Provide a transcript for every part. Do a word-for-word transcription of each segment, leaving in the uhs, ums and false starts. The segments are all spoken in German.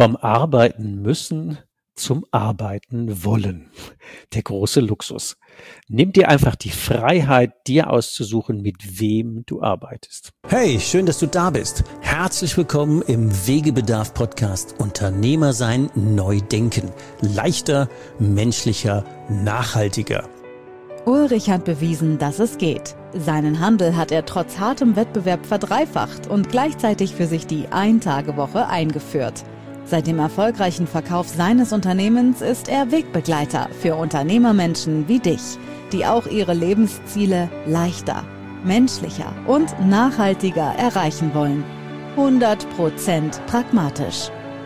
Vom Arbeiten müssen zum Arbeiten wollen. Der große Luxus. Nimm dir einfach die Freiheit, dir auszusuchen, mit wem du arbeitest. Hey, schön, dass du da bist. Herzlich willkommen im Wegebedarf-Podcast Unternehmer sein, neu denken. Leichter, menschlicher, nachhaltiger. Ulrich hat bewiesen, dass es geht. Seinen Handel hat er trotz hartem Wettbewerb verdreifacht und gleichzeitig für sich die Ein-Tage-Woche eingeführt. Seit dem erfolgreichen Verkauf seines Unternehmens ist er Wegbegleiter für Unternehmermenschen wie dich, die auch ihre Lebensziele leichter, menschlicher und nachhaltiger erreichen wollen. hundert Prozent pragmatisch.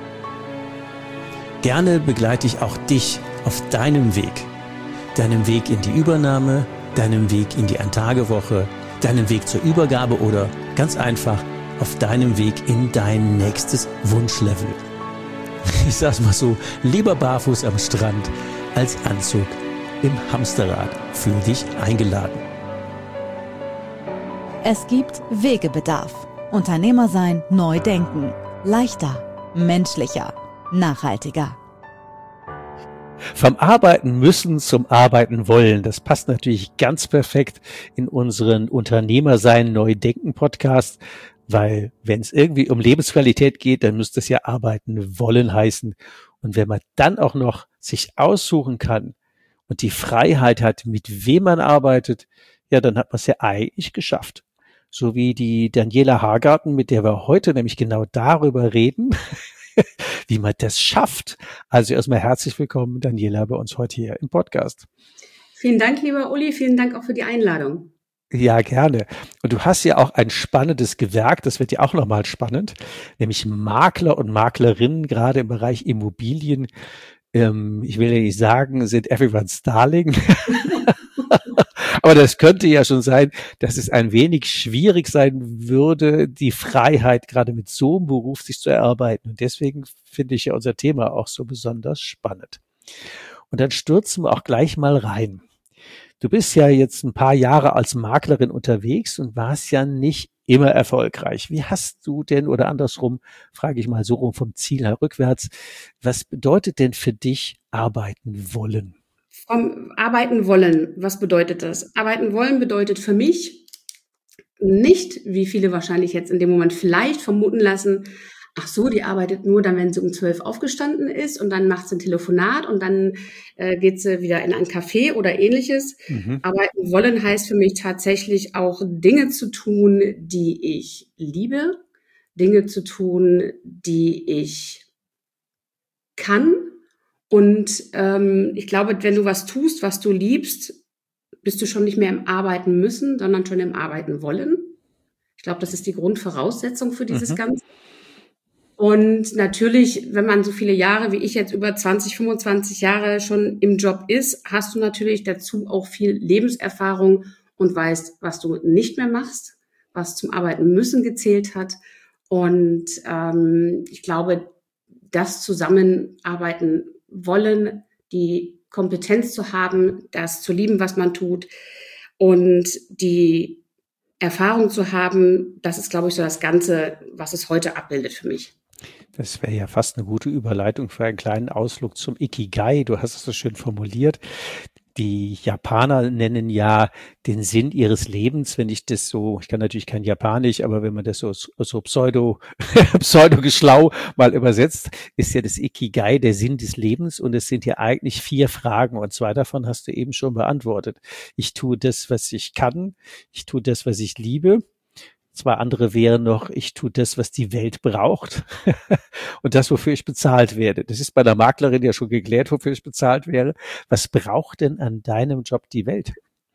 Gerne begleite ich auch dich auf deinem Weg. Deinem Weg in die Übernahme, deinem Weg in die Ein-Tage-Woche, deinem Weg zur Übergabe oder ganz einfach auf deinem Weg in dein nächstes Wunschlevel. Ich sag's mal so, lieber barfuß am Strand als Anzug im Hamsterrad. Fühl dich eingeladen. Es gibt Wegebedarf. Unternehmer sein, neu denken. Leichter, menschlicher, nachhaltiger. Vom Arbeiten müssen zum Arbeiten wollen. Das passt natürlich ganz perfekt in unseren Unternehmer sein, neu denken Podcast. Weil wenn es irgendwie um Lebensqualität geht, dann müsste es ja arbeiten wollen heißen. Und wenn man dann auch noch sich aussuchen kann und die Freiheit hat, mit wem man arbeitet, ja, dann hat man es ja eigentlich geschafft. So wie die Daniela Hagarten, mit der wir heute nämlich genau darüber reden, wie man das schafft. Also erstmal herzlich willkommen, Daniela, bei uns heute hier im Podcast. Vielen Dank, lieber Uli. Vielen Dank auch für die Einladung. Ja, gerne. Und du hast ja auch ein spannendes Gewerk, das wird ja auch nochmal spannend, nämlich Makler und Maklerinnen, gerade im Bereich Immobilien. Ähm, ich will ja nicht sagen, sind everyone's darling. Aber das könnte ja schon sein, dass es ein wenig schwierig sein würde, die Freiheit gerade mit so einem Beruf sich zu erarbeiten. Und deswegen finde ich ja unser Thema auch so besonders spannend. Und dann stürzen wir auch gleich mal rein. Du bist ja jetzt ein paar Jahre als Maklerin unterwegs und warst ja nicht immer erfolgreich. Wie hast du denn, oder andersrum, frage ich mal so rum vom Ziel her rückwärts, was bedeutet denn für dich arbeiten wollen? Vom Arbeiten wollen, was bedeutet das? Arbeiten wollen bedeutet für mich nicht, wie viele wahrscheinlich jetzt in dem Moment vielleicht vermuten lassen, ach so, die arbeitet nur dann, wenn sie um zwölf aufgestanden ist und dann macht sie ein Telefonat und dann äh, geht sie wieder in ein Café oder ähnliches. Mhm. Arbeiten wollen heißt für mich tatsächlich auch Dinge zu tun, die ich liebe, Dinge zu tun, die ich kann. Und ähm, ich glaube, wenn du was tust, was du liebst, bist du schon nicht mehr im Arbeiten müssen, sondern schon im Arbeiten wollen. Ich glaube, das ist die Grundvoraussetzung für dieses mhm. Ganze. Und natürlich, wenn man so viele Jahre wie ich jetzt über zwanzig, fünfundzwanzig Jahre schon im Job ist, hast du natürlich dazu auch viel Lebenserfahrung und weißt, was du nicht mehr machst, was zum Arbeiten müssen gezählt hat. Und ähm, ich glaube, das Zusammenarbeiten wollen, die Kompetenz zu haben, das zu lieben, was man tut und die Erfahrung zu haben, das ist, glaube ich, so das Ganze, was es heute abbildet für mich. Das wäre ja fast eine gute Überleitung für einen kleinen Ausflug zum Ikigai. Du hast es so schön formuliert. Die Japaner nennen ja den Sinn ihres Lebens, wenn ich das so, ich kann natürlich kein Japanisch, aber wenn man das so, so pseudo, pseudo-geschlau mal übersetzt, ist ja das Ikigai der Sinn des Lebens und es sind ja eigentlich vier Fragen und zwei davon hast du eben schon beantwortet. Ich tue das, was ich kann, ich tue das, was ich liebe. Zwei andere wären noch, ich tue das, was die Welt braucht und das, wofür ich bezahlt werde. Das ist bei der Maklerin ja schon geklärt, wofür ich bezahlt wäre. Was braucht denn an deinem Job die Welt?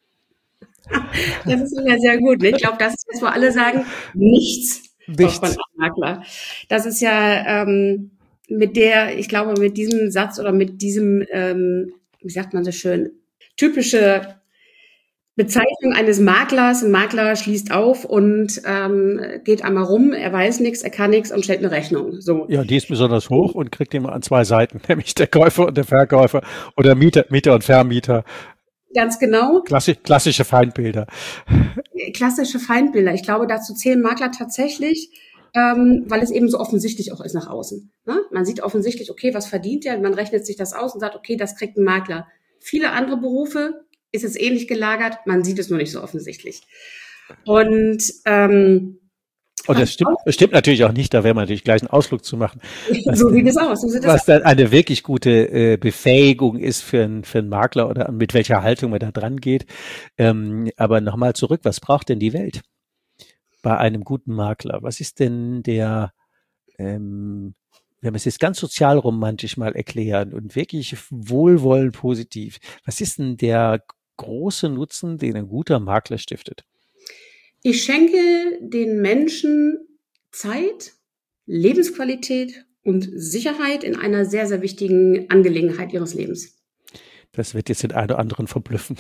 Das ist ja sehr gut. Ich glaube, das ist jetzt, wo alle sagen, nichts. Nichts. Von Makler. Das ist ja ähm, mit der, ich glaube, mit diesem Satz oder mit diesem, ähm, wie sagt man so schön, typische Bezeichnung eines Maklers. Ein Makler schließt auf und ähm, geht einmal rum, er weiß nichts, er kann nichts und stellt eine Rechnung. So. Ja, die ist besonders hoch und kriegt immer an zwei Seiten, nämlich der Käufer und der Verkäufer oder Mieter, Mieter und Vermieter. Ganz genau. Klassisch, klassische Feindbilder. Klassische Feindbilder. Ich glaube, dazu zählen Makler tatsächlich ähm, weil es eben so offensichtlich auch ist nach außen. Ne? Man sieht offensichtlich, okay, was verdient der? Man rechnet sich das aus und sagt, okay, das kriegt ein Makler. Viele andere Berufe ist es ähnlich gelagert, man sieht es nur nicht so offensichtlich. Und ähm, Und das stimmt, das stimmt natürlich auch nicht, da wäre man natürlich gleich einen Ausflug zu machen. Was, so sieht es aus. So sieht was es dann eine wirklich gute äh, Befähigung ist für einen für einen Makler oder mit welcher Haltung man da dran geht. Ähm, aber nochmal zurück, was braucht denn die Welt bei einem guten Makler? Was ist denn der, ähm, wenn wir es jetzt ganz sozialromantisch mal erklären und wirklich wohlwollend positiv, was ist denn der große Nutzen, den ein guter Makler stiftet? Ich schenke den Menschen Zeit, Lebensqualität und Sicherheit in einer sehr, sehr wichtigen Angelegenheit ihres Lebens. Das wird jetzt den einen oder anderen verblüffen.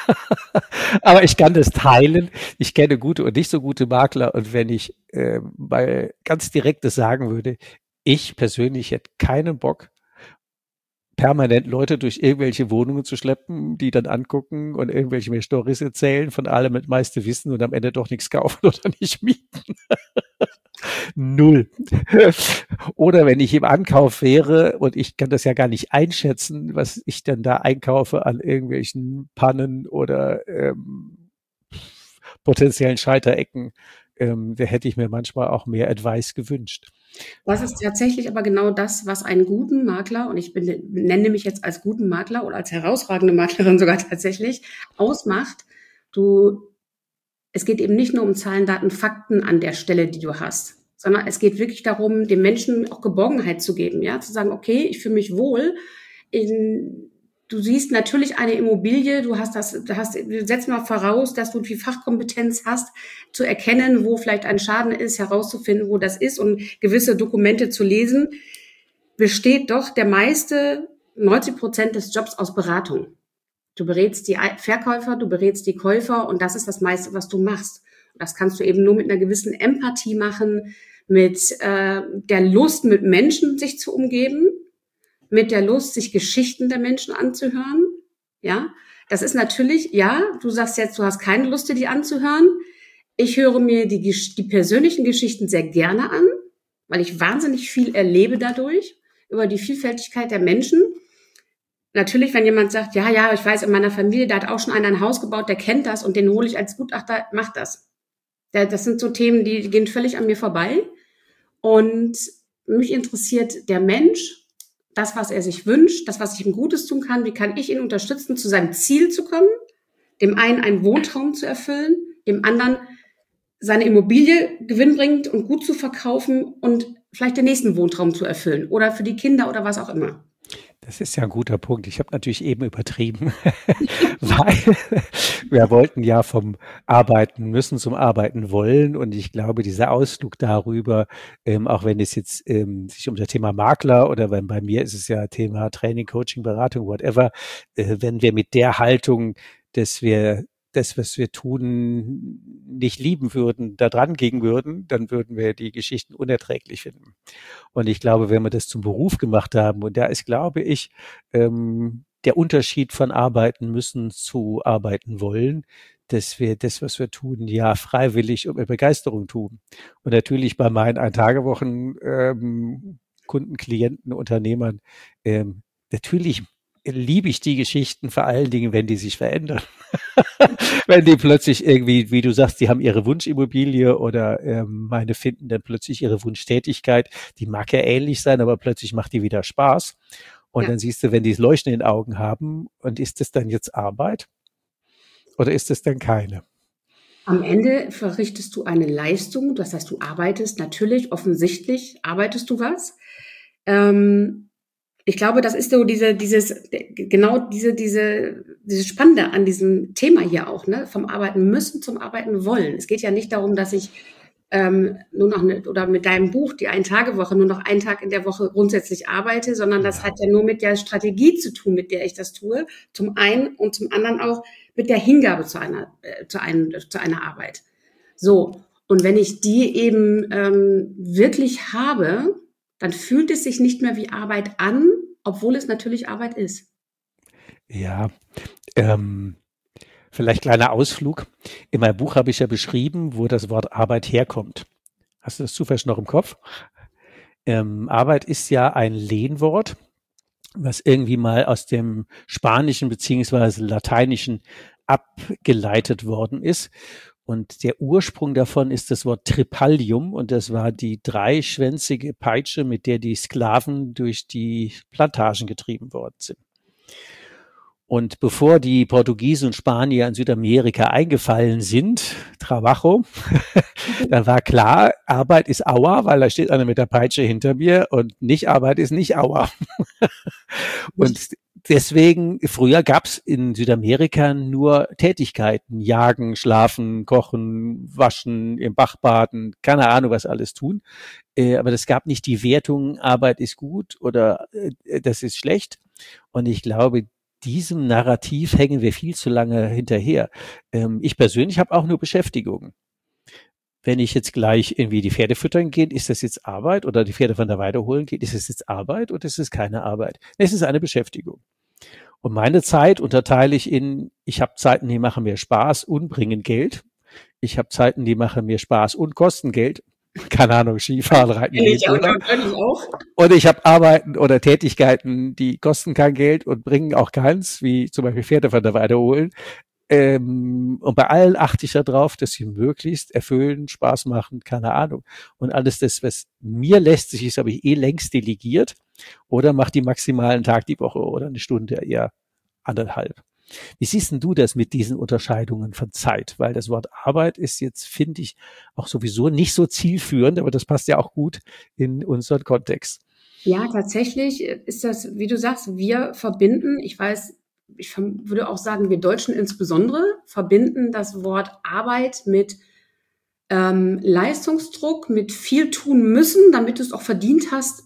Aber ich kann das teilen. Ich kenne gute und nicht so gute Makler. Und wenn ich äh, mal ganz direkt das sagen würde, ich persönlich hätte keinen Bock, permanent Leute durch irgendwelche Wohnungen zu schleppen, die dann angucken und irgendwelche mir Storys erzählen von allem mit meiste Wissen und am Ende doch nichts kaufen oder nicht mieten. Null. Oder wenn ich im Ankauf wäre und ich kann das ja gar nicht einschätzen, was ich dann da einkaufe an irgendwelchen Pannen oder ähm, potenziellen Scheiterecken, ähm, da hätte ich mir manchmal auch mehr Advice gewünscht. Das ist tatsächlich aber genau das, was einen guten Makler, und ich bin, nenne mich jetzt als guten Makler oder als herausragende Maklerin sogar tatsächlich, ausmacht. Du, es geht eben nicht nur um Zahlen, Daten, Fakten an der Stelle, die du hast, sondern es geht wirklich darum, dem Menschen auch Geborgenheit zu geben, ja, zu sagen, okay, ich fühle mich wohl. In, du siehst natürlich eine Immobilie, du hast das, du hast, setz mal voraus, dass du die Fachkompetenz hast, zu erkennen, wo vielleicht ein Schaden ist, herauszufinden, wo das ist und gewisse Dokumente zu lesen, besteht doch der meiste, neunzig Prozent des Jobs aus Beratung. Du berätst die Verkäufer, du berätst die Käufer und das ist das meiste, was du machst. Und das kannst du eben nur mit einer gewissen Empathie machen, mit äh, der Lust, mit Menschen sich zu umgeben, mit der Lust, sich Geschichten der Menschen anzuhören. Ja, das ist natürlich, ja, du sagst jetzt, du hast keine Lust, dir die anzuhören. Ich höre mir die, die persönlichen Geschichten sehr gerne an, weil ich wahnsinnig viel erlebe dadurch, über die Vielfältigkeit der Menschen. Natürlich, wenn jemand sagt, ja, ja, ich weiß, in meiner Familie, da hat auch schon einer ein Haus gebaut, der kennt das und den hole ich als Gutachter, macht das. Das sind so Themen, die gehen völlig an mir vorbei. Und mich interessiert der Mensch, das, was er sich wünscht, das, was ich ihm Gutes tun kann, wie kann ich ihn unterstützen, zu seinem Ziel zu kommen, dem einen einen Wohntraum zu erfüllen, dem anderen seine Immobilie gewinnbringend und gut zu verkaufen und vielleicht den nächsten Wohntraum zu erfüllen oder für die Kinder oder was auch immer. Das ist ja ein guter Punkt. Ich habe natürlich eben übertrieben, weil wir wollten ja vom Arbeiten müssen zum Arbeiten wollen. Und ich glaube, dieser Ausflug darüber, ähm, auch wenn es jetzt ähm, sich um das Thema Makler oder wenn bei mir ist es ja Thema Training, Coaching, Beratung, whatever, äh, wenn wir mit der Haltung, dass wir das, was wir tun, nicht lieben würden, da dran gehen würden, dann würden wir die Geschichten unerträglich finden. Und ich glaube, wenn wir das zum Beruf gemacht haben, und da ist, glaube ich, ähm, der Unterschied von arbeiten müssen zu arbeiten wollen, dass wir das, was wir tun, ja freiwillig und mit Begeisterung tun. Und natürlich bei meinen Ein-Tage-Wochen ähm, Kunden, Klienten, Unternehmern, ähm, natürlich liebe ich die Geschichten vor allen Dingen, wenn die sich verändern. Wenn die plötzlich irgendwie, wie du sagst, die haben ihre Wunschimmobilie oder ähm, meine finden dann plötzlich ihre Wunschtätigkeit, die mag ja ähnlich sein, aber plötzlich macht die wieder Spaß. Und ja. Dann siehst du, wenn die das Leuchten in den Augen haben, und ist das dann jetzt Arbeit oder ist das dann keine? Am Ende verrichtest du eine Leistung, das heißt, du arbeitest natürlich, offensichtlich arbeitest du was. Ähm, Ich glaube, das ist so diese, dieses, genau diese, diese, diese Spannende an diesem Thema hier auch, ne? Vom Arbeiten müssen zum Arbeiten wollen. Es geht ja nicht darum, dass ich ähm, nur noch eine, oder mit deinem Buch, die Ein-Tage-Woche, nur noch einen Tag in der Woche grundsätzlich arbeite, sondern das hat ja nur mit der Strategie zu tun, mit der ich das tue. Zum einen und zum anderen auch mit der Hingabe zu einer, äh, zu einem, zu einer Arbeit. So. Und wenn ich die eben ähm, wirklich habe, dann fühlt es sich nicht mehr wie Arbeit an, obwohl es natürlich Arbeit ist. Ja, ähm, vielleicht kleiner Ausflug. In meinem Buch habe ich ja beschrieben, wo das Wort Arbeit herkommt. Hast du das zufällig noch im Kopf? Ähm, Arbeit ist ja ein Lehnwort, was irgendwie mal aus dem Spanischen beziehungsweise Lateinischen abgeleitet worden ist. Und der Ursprung davon ist das Wort Tripalium, und das war die dreischwänzige Peitsche, mit der die Sklaven durch die Plantagen getrieben worden sind. Und bevor die Portugiesen und Spanier in Südamerika eingefallen sind, Trabajo, dann war klar, Arbeit ist Aua, weil da steht einer mit der Peitsche hinter mir, und nicht Arbeit ist nicht Aua. Und deswegen, früher gab's in Südamerika nur Tätigkeiten, jagen, schlafen, kochen, waschen, im Bach baden, keine Ahnung, was alles tun. Äh, aber es gab nicht die Wertung, Arbeit ist gut oder äh, das ist schlecht. Und ich glaube, diesem Narrativ hängen wir viel zu lange hinterher. Ähm, ich persönlich habe auch nur Beschäftigung. Wenn ich jetzt gleich irgendwie die Pferde füttern gehe, ist das jetzt Arbeit? Oder die Pferde von der Weide holen geht, ist es jetzt Arbeit oder ist es keine Arbeit? Es ist eine Beschäftigung. Und meine Zeit unterteile ich in, ich habe Zeiten, die machen mir Spaß und bringen Geld. Ich habe Zeiten, die machen mir Spaß und kosten Geld. Keine Ahnung, Skifahren, Reiten. Ich auch, ich auch. Oder ich habe Arbeiten oder Tätigkeiten, die kosten kein Geld und bringen auch keins, wie zum Beispiel Pferde von der Weide holen. Ähm, und bei allen achte ich darauf, dass sie möglichst erfüllen, Spaß machen, keine Ahnung. Und alles das, was mir lästig ist, habe ich eh längst delegiert oder mache die maximalen Tag die Woche oder eine Stunde, eher anderthalb. Wie siehst denn du das mit diesen Unterscheidungen von Zeit? Weil das Wort Arbeit ist jetzt, finde ich, auch sowieso nicht so zielführend, aber das passt ja auch gut in unseren Kontext. Ja, tatsächlich ist das, wie du sagst, wir verbinden, ich weiß, ich würde auch sagen, wir Deutschen insbesondere verbinden das Wort Arbeit mit ähm, Leistungsdruck, mit viel tun müssen, damit du es auch verdient hast.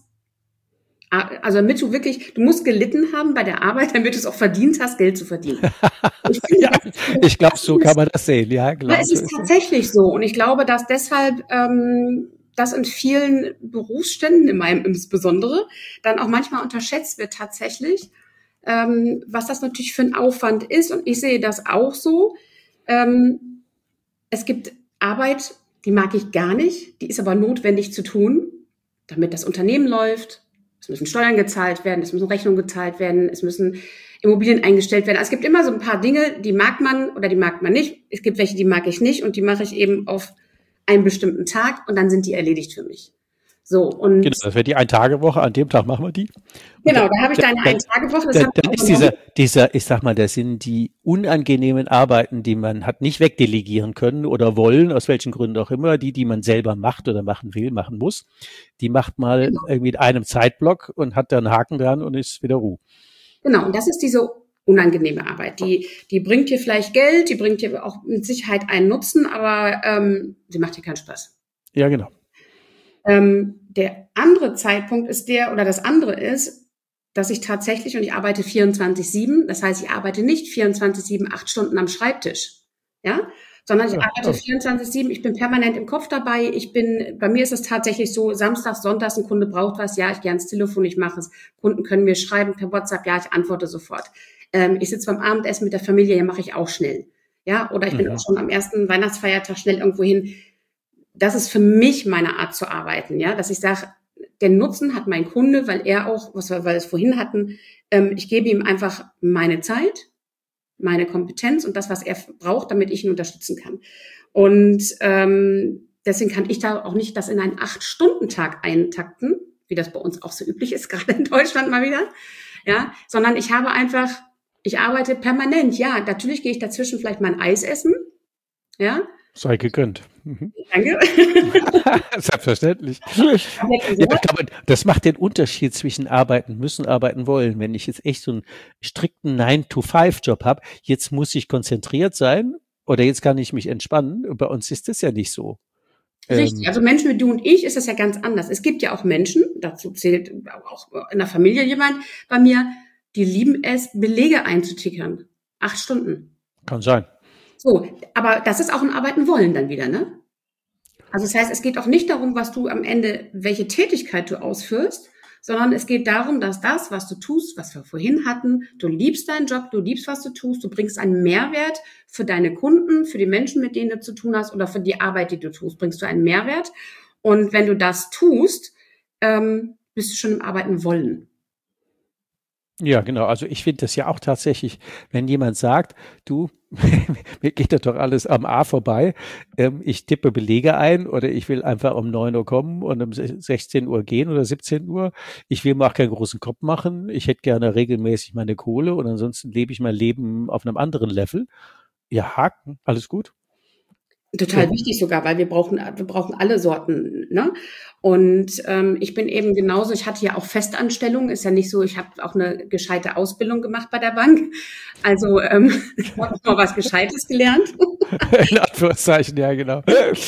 Also damit du wirklich, du musst gelitten haben bei der Arbeit, damit du es auch verdient hast, Geld zu verdienen. Ich, finde, ja, ich glaube, so kann man das sehen. Ja, klar, es ist tatsächlich so. Und ich glaube, dass deshalb ähm, das in vielen Berufsständen, in meinem insbesondere, dann auch manchmal unterschätzt wird tatsächlich, ähm, was das natürlich für ein Aufwand ist. Und ich sehe das auch so. Ähm, es gibt Arbeit, die mag ich gar nicht, die ist aber notwendig zu tun, damit das Unternehmen läuft. Es müssen Steuern gezahlt werden, es müssen Rechnungen gezahlt werden, es müssen Immobilien eingestellt werden. Also es gibt immer so ein paar Dinge, die mag man oder die mag man nicht. Es gibt welche, die mag ich nicht und die mache ich eben auf einen bestimmten Tag und dann sind die erledigt für mich. So, und genau, das wäre die Ein-Tage-Woche, an dem Tag machen wir die. Genau, da habe ich deine Ein-Tage-Woche. Dann, dann ist dieser, dieser, ich sag mal, das sind die unangenehmen Arbeiten, die man hat nicht wegdelegieren können oder wollen, aus welchen Gründen auch immer, die, die man selber macht oder machen will, machen muss. Die macht mal genau. irgendwie in einem Zeitblock und hat dann einen Haken dran und ist wieder Ruhe. Genau, und das ist diese unangenehme Arbeit. Die, die bringt dir vielleicht Geld, die bringt dir auch mit Sicherheit einen Nutzen, aber ähm, sie macht dir keinen Spaß. Ja, genau. Ähm, der andere Zeitpunkt ist der, oder das andere ist, dass ich tatsächlich, und ich arbeite vierundzwanzig sieben, das heißt, ich arbeite nicht vierundzwanzig sieben, acht Stunden am Schreibtisch, ja, sondern ich ja, arbeite ja. vierundzwanzig sieben, ich bin permanent im Kopf dabei, ich bin, bei mir ist es tatsächlich so, samstags, sonntags, ein Kunde braucht was, ja, ich gehe ans Telefon, ich mache es, Kunden können mir schreiben per WhatsApp, ja, ich antworte sofort. Ähm, ich sitze beim Abendessen mit der Familie, ja, mache ich auch schnell, ja, oder ich bin mhm. auch schon am ersten Weihnachtsfeiertag schnell irgendwo hin. Das ist für mich meine Art zu arbeiten, ja, dass ich sage, den Nutzen hat mein Kunde, weil er auch, was wir, weil wir es vorhin hatten, ähm, ich gebe ihm einfach meine Zeit, meine Kompetenz und das, was er braucht, damit ich ihn unterstützen kann. Und ähm, deswegen kann ich da auch nicht das in einen Acht-Stunden-Tag eintakten, wie das bei uns auch so üblich ist, gerade in Deutschland mal wieder, ja, sondern ich habe einfach, ich arbeite permanent, ja, natürlich gehe ich dazwischen vielleicht mal ein Eis essen, ja. Sei gegönnt. Mhm. Danke. Selbstverständlich. Ja, ich glaube, das macht den Unterschied zwischen arbeiten müssen, arbeiten wollen. Wenn ich jetzt echt so einen strikten nine to five Job habe, jetzt muss ich konzentriert sein oder jetzt kann ich mich entspannen. Bei uns ist das ja nicht so. Richtig, also Menschen wie du und ich ist das ja ganz anders. Es gibt ja auch Menschen, dazu zählt auch in der Familie jemand bei mir, die lieben es, Belege einzutickern. Acht Stunden. Kann sein. So, aber das ist auch ein Arbeiten wollen dann wieder, ne? Also das heißt, es geht auch nicht darum, was du am Ende, welche Tätigkeit du ausführst, sondern es geht darum, dass das, was du tust, was wir vorhin hatten, du liebst deinen Job, du liebst, was du tust, du bringst einen Mehrwert für deine Kunden, für die Menschen, mit denen du zu tun hast oder für die Arbeit, die du tust, bringst du einen Mehrwert Und wenn du das tust, ähm, bist du schon im Arbeiten wollen. Ja, genau. Also ich finde das ja auch tatsächlich, wenn jemand sagt, du, mir geht das doch alles am A vorbei, ähm, ich tippe Belege ein oder ich will einfach um neun Uhr kommen und um sechzehn Uhr gehen oder siebzehn Uhr. Ich will mir auch keinen großen Kopf machen. Ich hätte gerne regelmäßig meine Kohle und ansonsten lebe ich mein Leben auf einem anderen Level. Ja, Haken, alles gut. Total Ja. wichtig sogar, weil wir brauchen, wir brauchen alle Sorten, ne? Und ähm, ich bin eben genauso, ich hatte ja auch Festanstellungen, ist ja nicht so, ich habe auch eine gescheite Ausbildung gemacht bei der Bank. Also ähm, ich habe noch was Gescheites gelernt. In Anführungszeichen, ja, genau.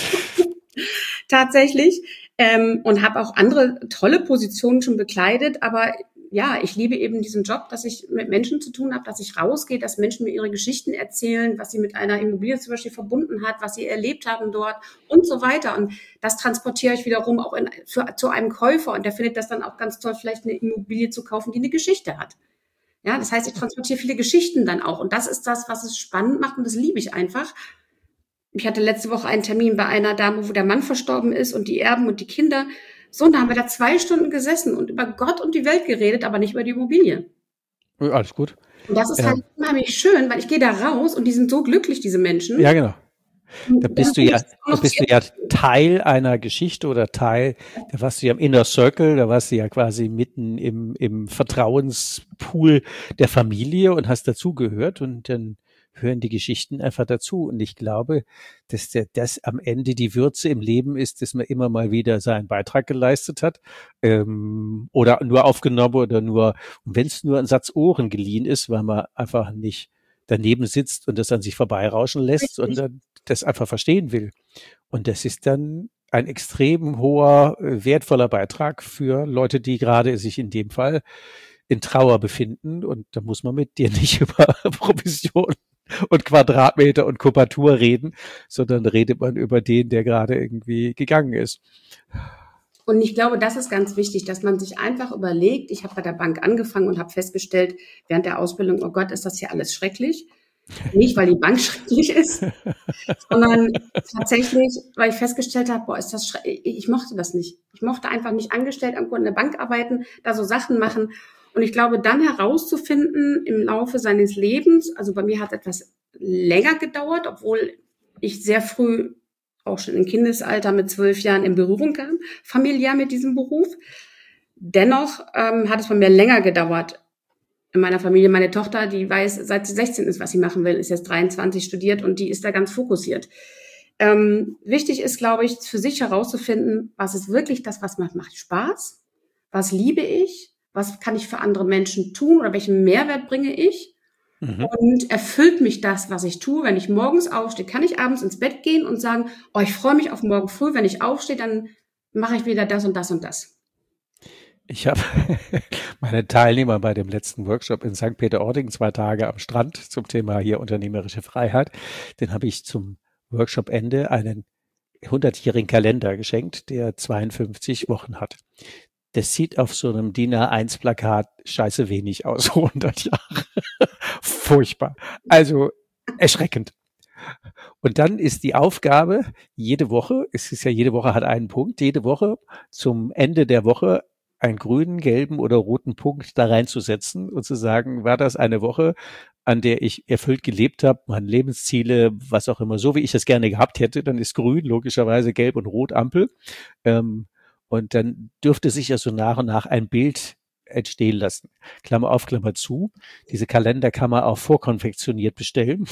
Tatsächlich. Ähm, und habe auch andere tolle Positionen schon bekleidet, aber ja, ich liebe eben diesen Job, dass ich mit Menschen zu tun habe, dass ich rausgehe, dass Menschen mir ihre Geschichten erzählen, was sie mit einer Immobilie zum Beispiel verbunden hat, was sie erlebt haben dort und so weiter. Und das transportiere ich wiederum auch in, für, zu einem Käufer und der findet das dann auch ganz toll, vielleicht eine Immobilie zu kaufen, die eine Geschichte hat. Ja, das heißt, ich transportiere viele Geschichten dann auch und das ist das, was es spannend macht und das liebe ich einfach. Ich hatte letzte Woche einen Termin bei einer Dame, wo der Mann verstorben ist und die Erben und die Kinder. So, und da haben wir da zwei Stunden gesessen und über Gott und die Welt geredet, aber nicht über die Immobilie. Ja, alles gut. Und das ist Ja. halt unheimlich schön, weil ich gehe da raus und die sind so glücklich, diese Menschen. Ja, genau. Da bist du ja, da noch bist du ja Teil einer Geschichte oder Teil, da warst du ja im Inner Circle, da warst du ja quasi mitten im, im Vertrauenspool der Familie und hast dazugehört und dann hören die Geschichten einfach dazu. Und ich glaube, dass der, das am Ende die Würze im Leben ist, dass man immer mal wieder seinen Beitrag geleistet hat, ähm, oder nur aufgenommen oder nur, wenn es nur ein Satz Ohren geliehen ist, weil man einfach nicht daneben sitzt und das an sich vorbeirauschen lässt, Richtig. sondern das einfach verstehen will. Und das ist dann ein extrem hoher, wertvoller Beitrag für Leute, die gerade sich in dem Fall in Trauer befinden. Und da muss man mit dir nicht über Provision und Quadratmeter und Kubatur reden, sondern redet man über den, der gerade irgendwie gegangen ist. Und ich glaube, das ist ganz wichtig, dass man sich einfach überlegt, ich habe bei der Bank angefangen und habe festgestellt, während der Ausbildung, oh Gott, ist das hier alles schrecklich. Nicht, weil die Bank schrecklich ist, sondern tatsächlich, weil ich festgestellt habe, boah, ist das schrecklich. Ich mochte das nicht. Ich mochte einfach nicht angestellt irgendwo in der Bank arbeiten, da so Sachen machen. Und ich glaube, dann herauszufinden im Laufe seines Lebens, also bei mir hat es etwas länger gedauert, obwohl ich sehr früh auch schon im Kindesalter mit zwölf Jahren in Berührung kam, familiär mit diesem Beruf. Dennoch ähm, hat es bei mir länger gedauert. In meiner Familie, meine Tochter, die weiß, seit sie sechzehn ist, was sie machen will, ist jetzt dreiundzwanzig, studiert und die ist da ganz fokussiert. Ähm, wichtig ist, glaube ich, für sich herauszufinden, was ist wirklich das, was macht, macht Spaß, was liebe ich, was kann ich für andere Menschen tun oder welchen Mehrwert bringe ich. Mhm. Und erfüllt mich das, was ich tue, wenn ich morgens aufstehe, kann ich abends ins Bett gehen und sagen, oh, ich freue mich auf morgen früh, wenn ich aufstehe, dann mache ich wieder das und das und das. Ich habe meine Teilnehmer bei dem letzten Workshop in Sankt Peter-Ording, zwei Tage am Strand zum Thema hier unternehmerische Freiheit, den habe ich zum Workshop-Ende einen hundertjährigen Kalender geschenkt, der zweiundfünfzig Wochen hat. Das sieht auf so einem D I N A eins Plakat scheiße wenig aus, hundert Jahre. Furchtbar. Also erschreckend. Und dann ist die Aufgabe, jede Woche, es ist ja jede Woche hat einen Punkt, jede Woche zum Ende der Woche einen grünen, gelben oder roten Punkt da reinzusetzen und zu sagen, war das eine Woche, an der ich erfüllt gelebt habe, meine Lebensziele, was auch immer, so wie ich das gerne gehabt hätte, dann ist grün, logischerweise gelb und rot Ampel. Ähm, Und dann dürfte sich ja so nach und nach ein Bild entstehen lassen. Klammer auf, Klammer zu. Diese Kalender kann man auch vorkonfektioniert bestellen.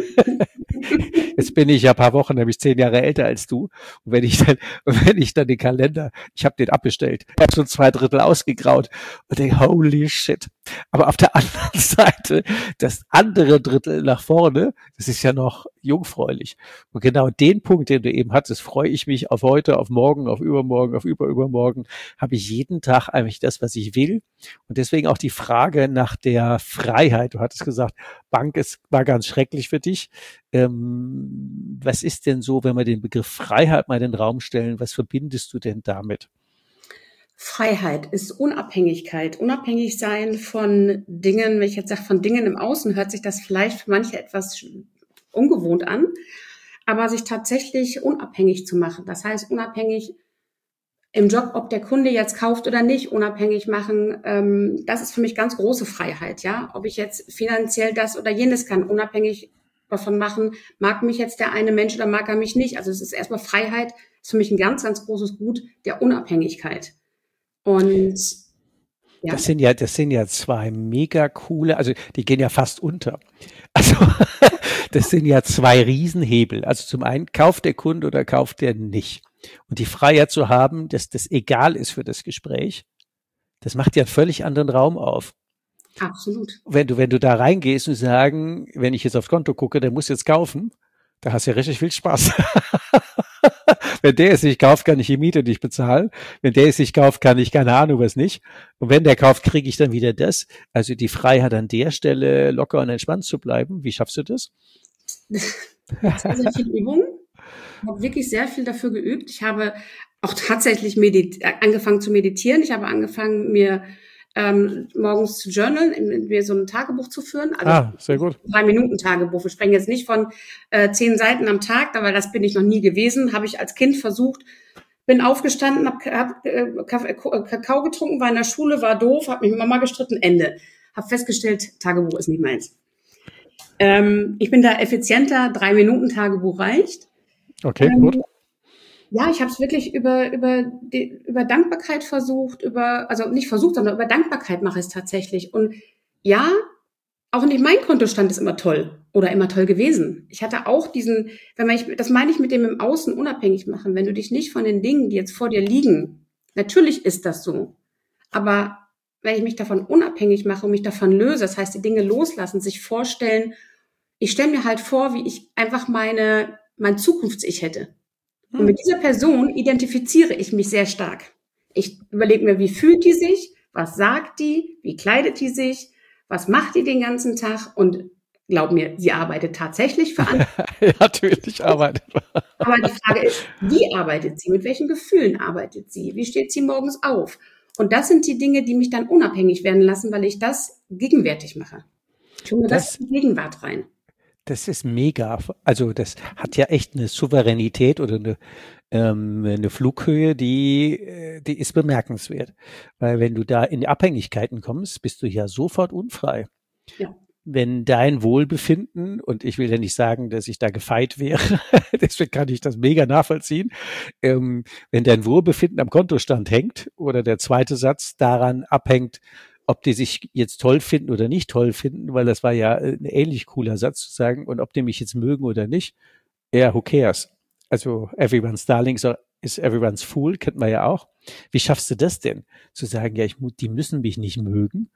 Jetzt bin ich ja ein paar Wochen, nämlich zehn Jahre älter als du. Und wenn ich dann, wenn ich dann den Kalender, ich habe den abbestellt, ich habe schon zwei Drittel ausgegraut und denke, holy shit. Aber auf der anderen Seite, das andere Drittel nach vorne, das ist ja noch jungfräulich. Und genau den Punkt, den du eben hattest, freue ich mich auf heute, auf morgen, auf übermorgen, auf überübermorgen, habe ich jeden Tag eigentlich das, was ich will. Und deswegen auch die Frage nach der Freiheit. Du hattest gesagt, Bank ist, war ganz schrecklich für dich. Ähm, was ist denn so, wenn wir den Begriff Freiheit mal in den Raum stellen, was verbindest du denn damit? Freiheit ist Unabhängigkeit. Unabhängig sein von Dingen, wenn ich jetzt sage, von Dingen im Außen, hört sich das vielleicht für manche etwas ungewohnt an, aber sich tatsächlich unabhängig zu machen. Das heißt, unabhängig im Job, ob der Kunde jetzt kauft oder nicht, unabhängig machen. Ähm, das ist für mich ganz große Freiheit, ja. Ob ich jetzt finanziell das oder jenes kann, unabhängig davon machen, mag mich jetzt der eine Mensch oder mag er mich nicht. Also es ist erstmal Freiheit, ist für mich ein ganz, ganz großes Gut der Unabhängigkeit. Und ja. Das sind ja, das sind ja zwei mega coole, also die gehen ja fast unter. Also das sind ja zwei Riesenhebel. Also zum einen kauft der Kunde oder kauft der nicht. Und die Freiheit zu haben, dass das egal ist für das Gespräch, das macht ja einen völlig anderen Raum auf. Absolut. Wenn du, wenn du da reingehst und sagen, wenn ich jetzt aufs Konto gucke, der muss jetzt kaufen, da hast du ja richtig viel Spaß. Wenn der es nicht kauft, kann ich die Miete nicht bezahlen. Wenn der es nicht kauft, kann ich keine Ahnung was nicht. Und wenn der kauft, kriege ich dann wieder das. Also die Freiheit an der Stelle, locker und entspannt zu bleiben. Wie schaffst du das? Sehr, sehr viel Übung. Ich habe wirklich sehr viel dafür geübt. Ich habe auch tatsächlich medit- angefangen zu meditieren. Ich habe angefangen, mir ähm, morgens zu journalen, mir so ein Tagebuch zu führen. Also ah, sehr gut. Drei Minuten Tagebuch. Wir sprechen jetzt nicht von äh, zehn Seiten am Tag, weil das bin ich noch nie gewesen. Habe ich als Kind versucht, bin aufgestanden, habe hab, äh, Kakao getrunken, war in der Schule, war doof, habe mich mit Mama gestritten, Ende. Habe festgestellt, Tagebuch ist nicht meins. Ähm, ich bin da effizienter, drei Minuten Tagebuch reicht. Okay, ähm, gut. Ja, ich habe es wirklich über über die, über Dankbarkeit versucht, über also nicht versucht, sondern über Dankbarkeit mache ich es tatsächlich. Und ja, auch nicht mein Kontostand ist immer toll oder immer toll gewesen. Ich hatte auch diesen, wenn man ich, das meine ich mit dem im Außen unabhängig machen, wenn du dich nicht von den Dingen, die jetzt vor dir liegen, natürlich ist das so, aber wenn ich mich davon unabhängig mache und mich davon löse, das heißt die Dinge loslassen, sich vorstellen, ich stelle mir halt vor, wie ich einfach meine mein Zukunfts-Ich hätte. Und mit dieser Person identifiziere ich mich sehr stark. Ich überlege mir, wie fühlt die sich, was sagt die, wie kleidet die sich, was macht die den ganzen Tag und glaub mir, sie arbeitet tatsächlich für andere. Ja, natürlich arbeitet. Aber die Frage ist, wie arbeitet sie, mit welchen Gefühlen arbeitet sie, wie steht sie morgens auf? Und das sind die Dinge, die mich dann unabhängig werden lassen, weil ich das gegenwärtig mache. Ich hole mir das, das in die Gegenwart rein. Das ist mega. Also das hat ja echt eine Souveränität oder eine, ähm, eine Flughöhe, die, die ist bemerkenswert. Weil wenn du da in die Abhängigkeiten kommst, bist du ja sofort unfrei. Ja. Wenn dein Wohlbefinden, und ich will ja nicht sagen, dass ich da gefeit wäre, deswegen kann ich das mega nachvollziehen, ähm, wenn dein Wohlbefinden am Kontostand hängt oder der zweite Satz daran abhängt, ob die sich jetzt toll finden oder nicht toll finden, weil das war ja ein ähnlich cooler Satz zu sagen, und ob die mich jetzt mögen oder nicht, ja, who cares? Also everyone's darling is everyone's fool, kennt man ja auch. Wie schaffst du das denn? Zu sagen, ja, ich, die müssen mich nicht mögen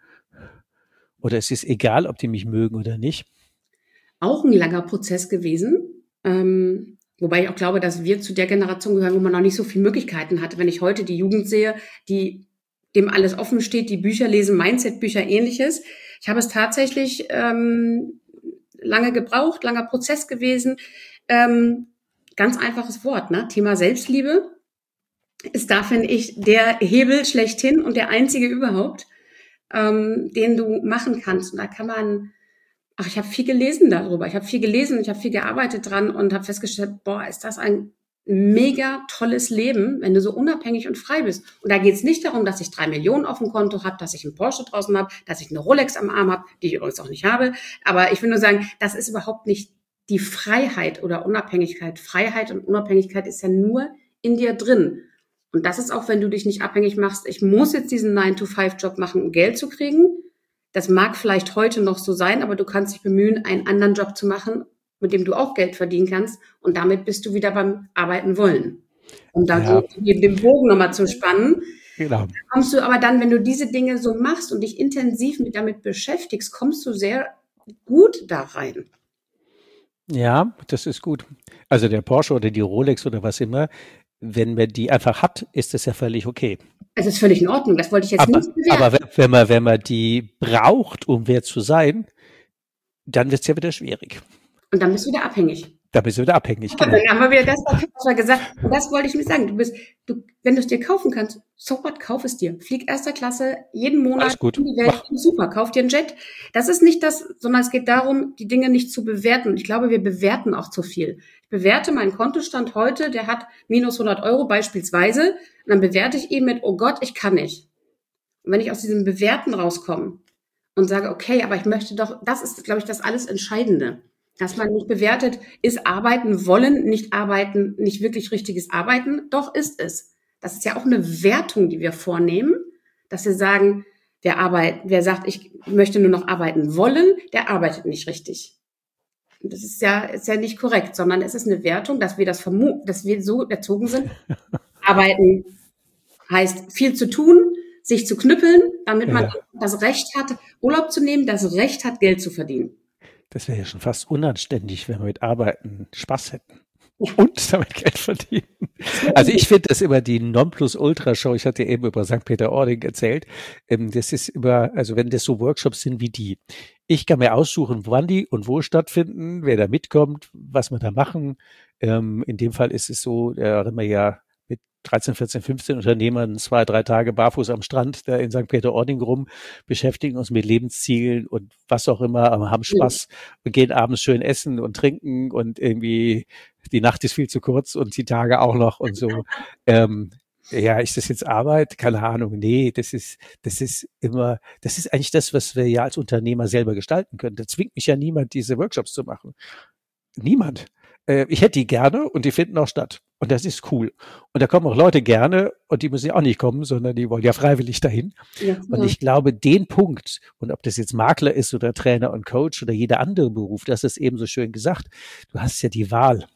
oder es ist egal, ob die mich mögen oder nicht? Auch ein langer Prozess gewesen, ähm, wobei ich auch glaube, dass wir zu der Generation gehören, wo man noch nicht so viele Möglichkeiten hatte. Wenn ich heute die Jugend sehe, die dem alles offen steht, die Bücher lesen, Mindset-Bücher, ähnliches. Ich habe es tatsächlich ähm, lange gebraucht, langer Prozess gewesen. Ähm, ganz einfaches Wort, ne? Thema Selbstliebe ist da, finde ich, der Hebel schlechthin und der einzige überhaupt, ähm, den du machen kannst. Und da kann man, ach, ich habe viel gelesen darüber. Ich habe viel gelesen, ich habe viel gearbeitet dran und habe festgestellt, boah, ist das ein mega tolles Leben, wenn du so unabhängig und frei bist. Und da geht es nicht darum, dass ich drei Millionen auf dem Konto habe, dass ich einen Porsche draußen habe, dass ich eine Rolex am Arm habe, die ich übrigens auch nicht habe. Aber ich will nur sagen, das ist überhaupt nicht die Freiheit oder Unabhängigkeit. Freiheit und Unabhängigkeit ist ja nur in dir drin. Und das ist auch, wenn du dich nicht abhängig machst, ich muss jetzt diesen nine to five Job machen, um Geld zu kriegen. Das mag vielleicht heute noch so sein, aber du kannst dich bemühen, einen anderen Job zu machen, mit dem du auch Geld verdienen kannst. Und damit bist du wieder beim Arbeiten wollen. Um da ja. so den Bogen nochmal zu spannen. Genau. Kommst du aber dann, wenn du diese Dinge so machst und dich intensiv mit damit beschäftigst, kommst du sehr gut da rein. Ja, das ist gut. Also der Porsche oder die Rolex oder was immer, wenn man die einfach hat, ist das ja völlig okay. Es ist völlig in Ordnung, das wollte ich jetzt aber, nicht bewerten. Aber wenn man, wenn man die braucht, um wer zu sein, dann wird es ja wieder schwierig. Und dann bist du wieder abhängig. Da bist du wieder abhängig. Genau. Dann haben wir wieder das, was wir gesagt haben. Und das wollte ich mir sagen. Du bist, du, wenn du es dir kaufen kannst, so what, kauf es dir. Flieg erster Klasse, jeden Monat in die Welt. Mach. Super, kauf dir einen Jet. Das ist nicht das, sondern es geht darum, die Dinge nicht zu bewerten. Und ich glaube, wir bewerten auch zu viel. Ich bewerte meinen Kontostand heute, der hat minus hundert Euro beispielsweise. Und dann bewerte ich ihn mit, oh Gott, ich kann nicht. Und wenn ich aus diesem Bewerten rauskomme und sage, okay, aber ich möchte doch, das ist, glaube ich, das alles Entscheidende. Dass man nicht bewertet, ist arbeiten wollen, nicht arbeiten, nicht wirklich richtiges Arbeiten. Doch ist es. Das ist ja auch eine Wertung, die wir vornehmen, dass wir sagen, wer arbeitet, wer sagt, ich möchte nur noch arbeiten wollen, der arbeitet nicht richtig. Und das ist ja, ist ja nicht korrekt, sondern es ist eine Wertung, dass wir das vermuten, dass wir so erzogen sind. Arbeiten heißt viel zu tun, sich zu knüppeln, damit man ja. das Recht hat, Urlaub zu nehmen, das Recht hat, Geld zu verdienen. Das wäre ja schon fast unanständig, wenn wir mit Arbeiten Spaß hätten und damit Geld verdienen. Also ich finde das immer die Nonplusultra-Show. Ich hatte eben über Sankt Peter-Ording erzählt. Das ist immer, also wenn das so Workshops sind wie die. Ich kann mir aussuchen, wann die und wo stattfinden, wer da mitkommt, was wir da machen. In dem Fall ist es so, da haben wir ja mit dreizehn, vierzehn, fünfzehn Unternehmern zwei, drei Tage barfuß am Strand da in Sankt Peter-Ording rum, beschäftigen uns mit Lebenszielen und was auch immer, aber haben Spaß und gehen abends schön essen und trinken und irgendwie die Nacht ist viel zu kurz und die Tage auch noch und so. Ähm, ja, ist das jetzt Arbeit? Keine Ahnung. Nee, das ist, das ist immer, das ist eigentlich das, was wir ja als Unternehmer selber gestalten können. Da zwingt mich ja niemand, diese Workshops zu machen. Niemand. Ich hätte die gerne und die finden auch statt. Und das ist cool. Und da kommen auch Leute gerne und die müssen ja auch nicht kommen, sondern die wollen ja freiwillig dahin. Ja, und ja. ich glaube, den Punkt, und ob das jetzt Makler ist oder Trainer und Coach oder jeder andere Beruf, das ist eben so schön gesagt, du hast ja die Wahl.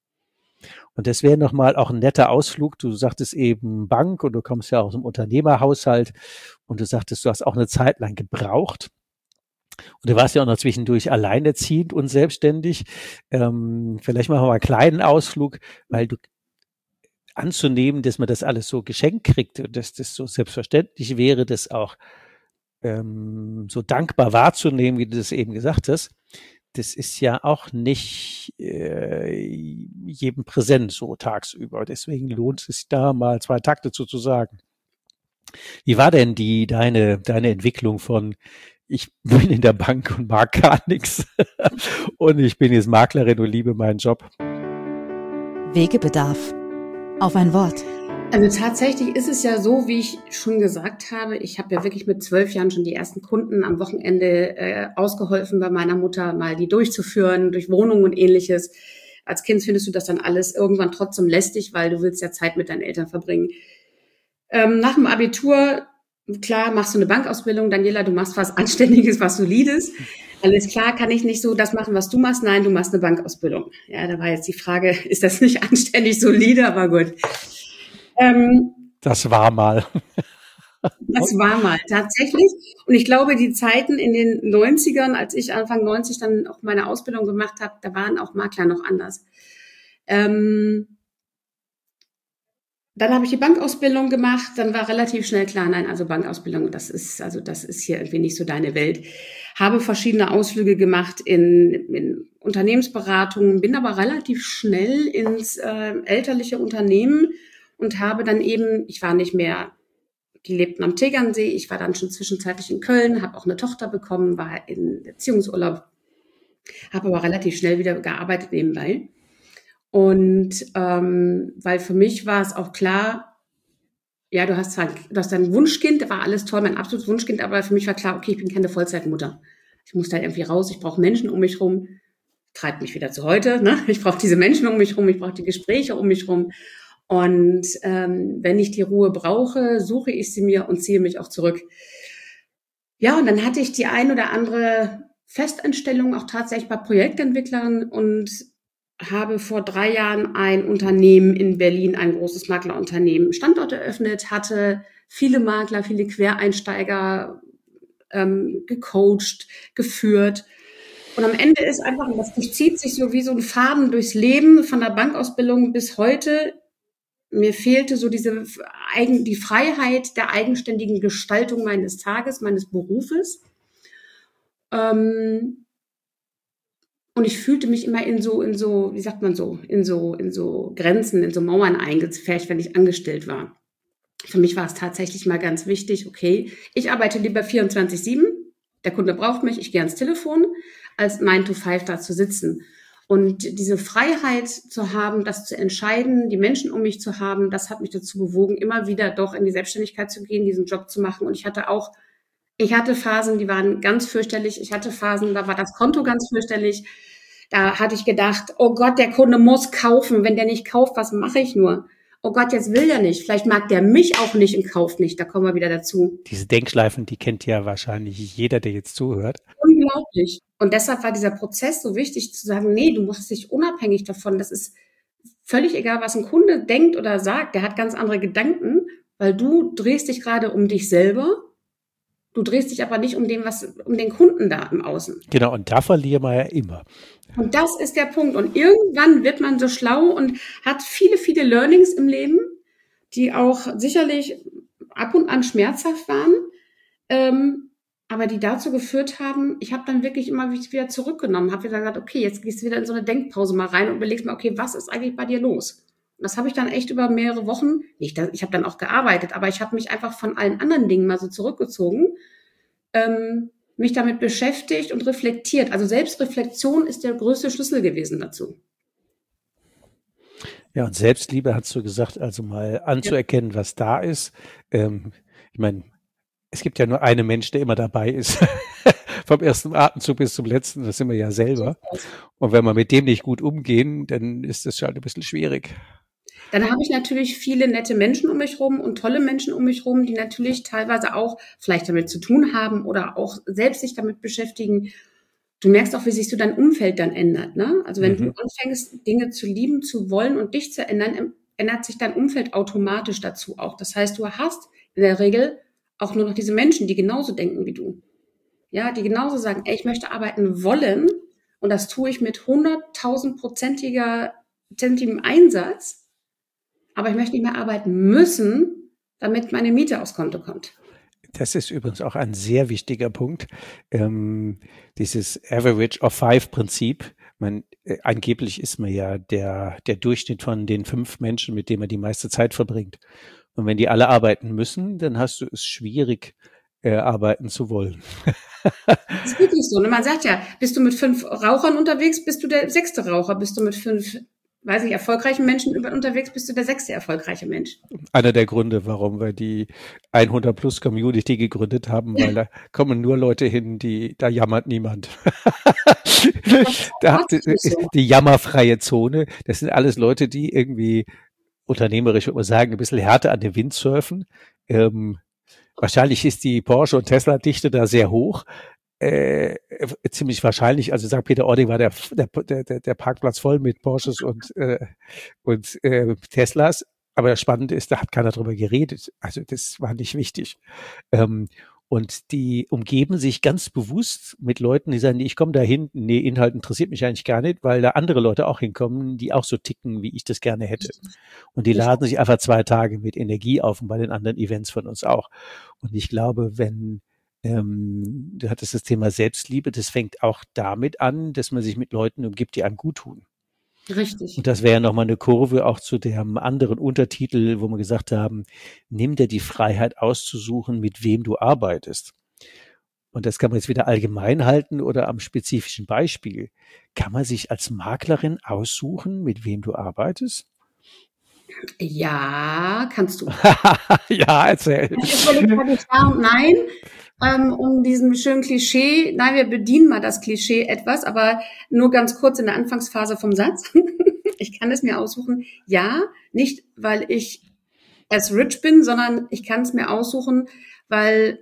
Und das wäre nochmal auch ein netter Ausflug. Du sagtest eben Bank und du kommst ja aus dem Unternehmerhaushalt und du sagtest, du hast auch eine Zeit lang gebraucht. Und du warst ja auch noch zwischendurch alleinerziehend und selbstständig. Ähm, vielleicht machen wir mal einen kleinen Ausflug, weil du anzunehmen, dass man das alles so geschenkt kriegt und dass das so selbstverständlich wäre, das auch ähm, so dankbar wahrzunehmen, wie du das eben gesagt hast. Das ist ja auch nicht äh, jedem präsent so tagsüber. Deswegen lohnt es sich da mal zwei Takte zu, zu sagen. Wie war denn die deine deine Entwicklung von ich bin in der Bank und mag gar nichts und ich bin jetzt Maklerin und liebe meinen Job? Wegebedarf. Auf ein Wort. Also tatsächlich ist es ja so, wie ich schon gesagt habe, ich habe ja wirklich mit zwölf Jahren schon die ersten Kunden am Wochenende äh, ausgeholfen bei meiner Mutter, mal die durchzuführen, durch Wohnungen und ähnliches. Als Kind findest du das dann alles irgendwann trotzdem lästig, weil du willst ja Zeit mit deinen Eltern verbringen. Ähm, nach dem Abitur, klar, machst du eine Bankausbildung. Daniela, du machst was Anständiges, was Solides. Alles klar, kann ich nicht so das machen, was du machst. Nein, du machst eine Bankausbildung. Ja, da war jetzt die Frage, ist das nicht anständig solide? Aber gut. Ähm, das war mal. Das war mal, tatsächlich. Und ich glaube, die Zeiten in den neunzigern, als ich Anfang neunzig dann auch meine Ausbildung gemacht habe, da waren auch Makler noch anders. Ähm, Dann habe ich die Bankausbildung gemacht, dann war relativ schnell klar, nein, also Bankausbildung, das ist, also das ist hier irgendwie nicht so deine Welt. Habe verschiedene Ausflüge gemacht in, in Unternehmensberatungen, bin aber relativ schnell ins äh, elterliche Unternehmen und habe dann eben, ich war nicht mehr, die lebten am Tegernsee, ich war dann schon zwischenzeitlich in Köln, habe auch eine Tochter bekommen, war in Erziehungsurlaub, habe aber relativ schnell wieder gearbeitet nebenbei. Und ähm, weil für mich war es auch klar, ja, du hast zwar, du hast dein Wunschkind, war alles toll, mein absolutes Wunschkind, aber für mich war klar, okay, ich bin keine Vollzeitmutter. Ich muss da irgendwie raus, ich brauche Menschen um mich rum, treibt mich wieder zu heute, ne? Ich brauche diese Menschen um mich rum, ich brauche die Gespräche um mich rum. Und ähm, wenn ich die Ruhe brauche, suche ich sie mir und ziehe mich auch zurück. Ja, und dann hatte ich die ein oder andere Festanstellung, auch tatsächlich bei Projektentwicklern und habe vor drei Jahren ein Unternehmen in Berlin, ein großes Maklerunternehmen, Standort eröffnet, hatte viele Makler, viele Quereinsteiger ähm, gecoacht, geführt. Und am Ende ist einfach, das durchzieht sich so wie so ein Faden durchs Leben, von der Bankausbildung bis heute. Mir fehlte so diese Eigen, die Freiheit der eigenständigen Gestaltung meines Tages, meines Berufes. Ähm, Und ich fühlte mich immer in so, in so, wie sagt man so, in so, in so Grenzen, in so Mauern eingepfercht, wenn ich angestellt war. Für mich war es tatsächlich mal ganz wichtig, okay, ich arbeite lieber vierundzwanzig sieben, der Kunde braucht mich, ich gehe ans Telefon, als nine to five da zu sitzen. Und diese Freiheit zu haben, das zu entscheiden, die Menschen um mich zu haben, das hat mich dazu bewogen, immer wieder doch in die Selbstständigkeit zu gehen, diesen Job zu machen. Und ich hatte auch, ich hatte Phasen, die waren ganz fürchterlich. Ich hatte Phasen, da war das Konto ganz fürchterlich. Da hatte ich gedacht, oh Gott, der Kunde muss kaufen. Wenn der nicht kauft, was mache ich nur? Oh Gott, jetzt will der nicht. Vielleicht mag der mich auch nicht und kauft nicht. Da kommen wir wieder dazu. Diese Denkschleifen, die kennt ja wahrscheinlich jeder, der jetzt zuhört. Unglaublich. Und deshalb war dieser Prozess so wichtig zu sagen, nee, du machst dich unabhängig davon. Das ist völlig egal, was ein Kunde denkt oder sagt. Der hat ganz andere Gedanken, weil du drehst dich gerade um dich selber. Du drehst dich aber nicht um den, was, um den Kunden da im Außen. Genau, und da verlieren wir ja immer. Und das ist der Punkt. Und irgendwann wird man so schlau und hat viele, viele Learnings im Leben, die auch sicherlich ab und an schmerzhaft waren, ähm, aber die dazu geführt haben, ich habe dann wirklich immer wieder zurückgenommen, habe wieder gesagt, okay, jetzt gehst du wieder in so eine Denkpause mal rein und überlegst mal, okay, was ist eigentlich bei dir los? Und das habe ich dann echt über mehrere Wochen, nicht, ich habe dann auch gearbeitet, aber ich habe mich einfach von allen anderen Dingen mal so zurückgezogen, ähm, mich damit beschäftigt und reflektiert. Also Selbstreflexion ist der größte Schlüssel gewesen dazu. Ja, und Selbstliebe hast du gesagt, also mal anzuerkennen, was da ist. Ähm, ich meine, es gibt ja nur einen Mensch, der immer dabei ist. Vom ersten Atemzug bis zum letzten, das sind wir ja selber. Und wenn wir mit dem nicht gut umgehen, dann ist das schon ein bisschen schwierig. Dann habe ich natürlich viele nette Menschen um mich rum und tolle Menschen um mich rum, die natürlich teilweise auch vielleicht damit zu tun haben oder auch selbst sich damit beschäftigen. Du merkst auch, wie sich so dein Umfeld dann ändert, ne? Also wenn mhm. du anfängst, Dinge zu lieben, zu wollen und dich zu ändern, ändert sich dein Umfeld automatisch dazu auch. Das heißt, du hast in der Regel auch nur noch diese Menschen, die genauso denken wie du. Ja, die genauso sagen, ey, ich möchte arbeiten wollen und das tue ich mit hunderttausendprozentiger prozentigem Einsatz. Aber ich möchte nicht mehr arbeiten müssen, damit meine Miete aufs Konto kommt. Das ist übrigens auch ein sehr wichtiger Punkt. Ähm, dieses Average of Five Prinzip. Man, äh, angeblich ist man ja der, der Durchschnitt von den fünf Menschen, mit denen man die meiste Zeit verbringt. Und wenn die alle arbeiten müssen, dann hast du es schwierig, äh, arbeiten zu wollen. Das ist wirklich so. Ne? Man sagt ja, bist du mit fünf Rauchern unterwegs, bist du der sechste Raucher. Bist du mit fünf weiß nicht, erfolgreichen Menschen unterwegs, bist du der sechste erfolgreiche Mensch. Einer der Gründe, warum wir die hundert plus Community gegründet haben, weil da kommen nur Leute hin, die, da jammert niemand. Da ist die jammerfreie Zone. Das sind alles Leute, die irgendwie unternehmerisch, würde man sagen, ein bisschen härter an den Wind surfen. Ähm, wahrscheinlich ist die Porsche- und Tesla-Dichte da sehr hoch. Äh, ziemlich wahrscheinlich, also sagt Peter Ording, war der, der, der, der Parkplatz voll mit Porsches und, äh, und äh, Teslas. Aber das Spannende ist, da hat keiner drüber geredet. Also das war nicht wichtig. Ähm, und die umgeben sich ganz bewusst mit Leuten, die sagen, nee, ich komme da hin, nee, Inhalt interessiert mich eigentlich gar nicht, weil da andere Leute auch hinkommen, die auch so ticken, wie ich das gerne hätte. Und die laden sich einfach zwei Tage mit Energie auf und bei den anderen Events von uns auch. Und ich glaube, wenn Ähm, du hattest das Thema Selbstliebe, das fängt auch damit an, dass man sich mit Leuten umgibt, die einem gut tun. Richtig. Und das wäre ja nochmal eine Kurve auch zu dem anderen Untertitel, wo wir gesagt haben, nimm dir die Freiheit auszusuchen, mit wem du arbeitest. Und das kann man jetzt wieder allgemein halten oder am spezifischen Beispiel. Kann man sich als Maklerin aussuchen, mit wem du arbeitest? Ja, kannst du. Ja, erzähl. Ich überlege ja und nein. Ähm, um diesem schönen Klischee, nein, wir bedienen mal das Klischee etwas, aber nur ganz kurz in der Anfangsphase vom Satz. Ich kann es mir aussuchen. Ja, nicht, weil ich as rich bin, sondern ich kann es mir aussuchen, weil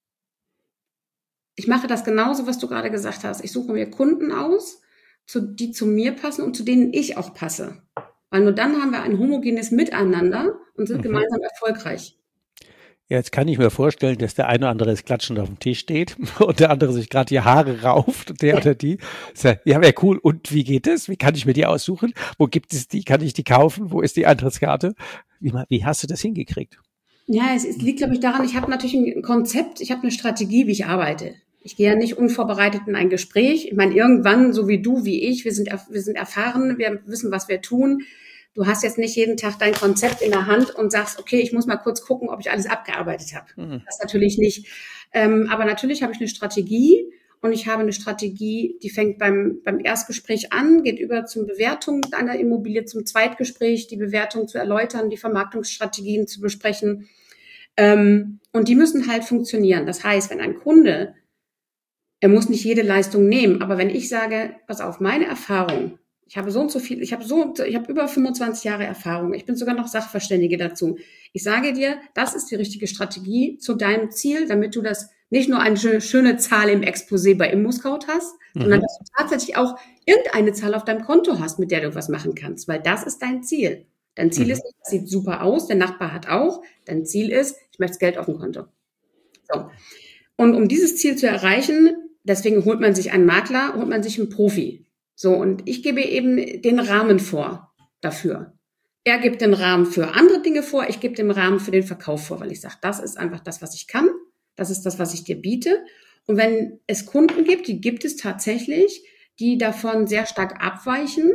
ich mache das genauso, was du gerade gesagt hast. Ich suche mir Kunden aus, zu, die zu mir passen und zu denen ich auch passe. Weil nur dann haben wir ein homogenes Miteinander und sind mhm. gemeinsam erfolgreich. Ja, jetzt kann ich mir vorstellen, dass der eine oder andere jetzt klatschend auf dem Tisch steht und der andere sich gerade die Haare rauft und der ja. oder die. Ja, wäre cool. Und wie geht es? Wie kann ich mir die aussuchen? Wo gibt es die? Kann ich die kaufen? Wo ist die Eintrittskarte? Wie, wie hast du das hingekriegt? Ja, es, es liegt, glaube ich, daran, ich habe natürlich ein Konzept, ich habe eine Strategie, wie ich arbeite. Ich gehe ja nicht unvorbereitet in ein Gespräch. Ich meine, irgendwann, so wie du, wie ich, wir sind, wir sind erfahren, wir wissen, was wir tun. Du hast jetzt nicht jeden Tag dein Konzept in der Hand und sagst, okay, ich muss mal kurz gucken, ob ich alles abgearbeitet habe. Mhm. Das natürlich nicht. Ähm, aber natürlich habe ich eine Strategie und ich habe eine Strategie, die fängt beim, beim Erstgespräch an, geht über zum Bewertung einer Immobilie, zum Zweitgespräch, die Bewertung zu erläutern, die Vermarktungsstrategien zu besprechen. Ähm, und die müssen halt funktionieren. Das heißt, wenn ein Kunde, er muss nicht jede Leistung nehmen, aber wenn ich sage, pass auf, meine Erfahrung, ich habe so und so viel, ich habe so, ich habe über fünfundzwanzig Jahre Erfahrung, ich bin sogar noch Sachverständige dazu. Ich sage dir, das ist die richtige Strategie zu deinem Ziel, damit du das nicht nur eine schöne, schöne Zahl im Exposé bei ImmoScout hast, mhm. sondern dass du tatsächlich auch irgendeine Zahl auf deinem Konto hast, mit der du was machen kannst, weil das ist dein Ziel. Dein Ziel mhm. ist, das sieht super aus, der Nachbar hat auch. Dein Ziel ist, ich möchte das Geld auf dem Konto. So. Und um dieses Ziel zu erreichen, deswegen holt man sich einen Makler, holt man sich einen Profi. So, und ich gebe eben den Rahmen vor dafür. Er gibt den Rahmen für andere Dinge vor, ich gebe den Rahmen für den Verkauf vor, weil ich sage, das ist einfach das, was ich kann. Das ist das, was ich dir biete. Und wenn es Kunden gibt, die gibt es tatsächlich, die davon sehr stark abweichen,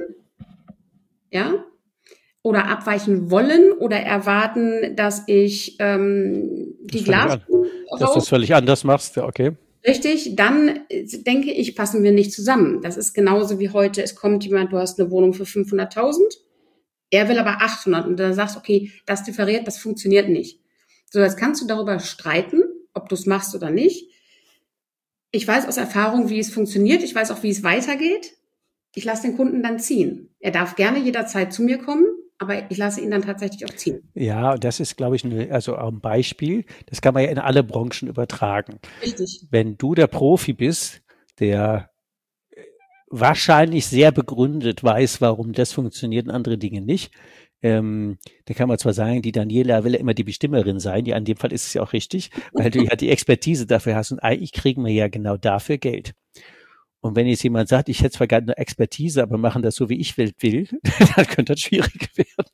ja, oder abweichen wollen oder erwarten, dass ich ähm, die Glaskugel dass du es völlig anders machst, ja, okay. Richtig, dann denke ich, passen wir nicht zusammen. Das ist genauso wie heute, es kommt jemand, du hast eine Wohnung für fünfhunderttausend, er will aber achthundert und dann sagst, okay, das differiert, das funktioniert nicht. So, jetzt kannst du darüber streiten, ob du es machst oder nicht. Ich weiß aus Erfahrung, wie es funktioniert, ich weiß auch, wie es weitergeht. Ich lasse den Kunden dann ziehen. Er darf gerne jederzeit zu mir kommen, aber ich lasse ihn dann tatsächlich auch ziehen. Ja, das ist, glaube ich, eine, also auch ein Beispiel. Das kann man ja in alle Branchen übertragen. Richtig. Wenn du der Profi bist, der wahrscheinlich sehr begründet weiß, warum das funktioniert und andere Dinge nicht, ähm, da kann man zwar sagen, die Daniela will ja immer die Bestimmerin sein. Ja, in dem Fall ist es ja auch richtig, weil du ja die Expertise dafür hast und eigentlich kriegen wir ja genau dafür Geld. Und wenn jetzt jemand sagt, ich hätte zwar gar eine Expertise, aber machen das so, wie ich will, will dann könnte das schwierig werden.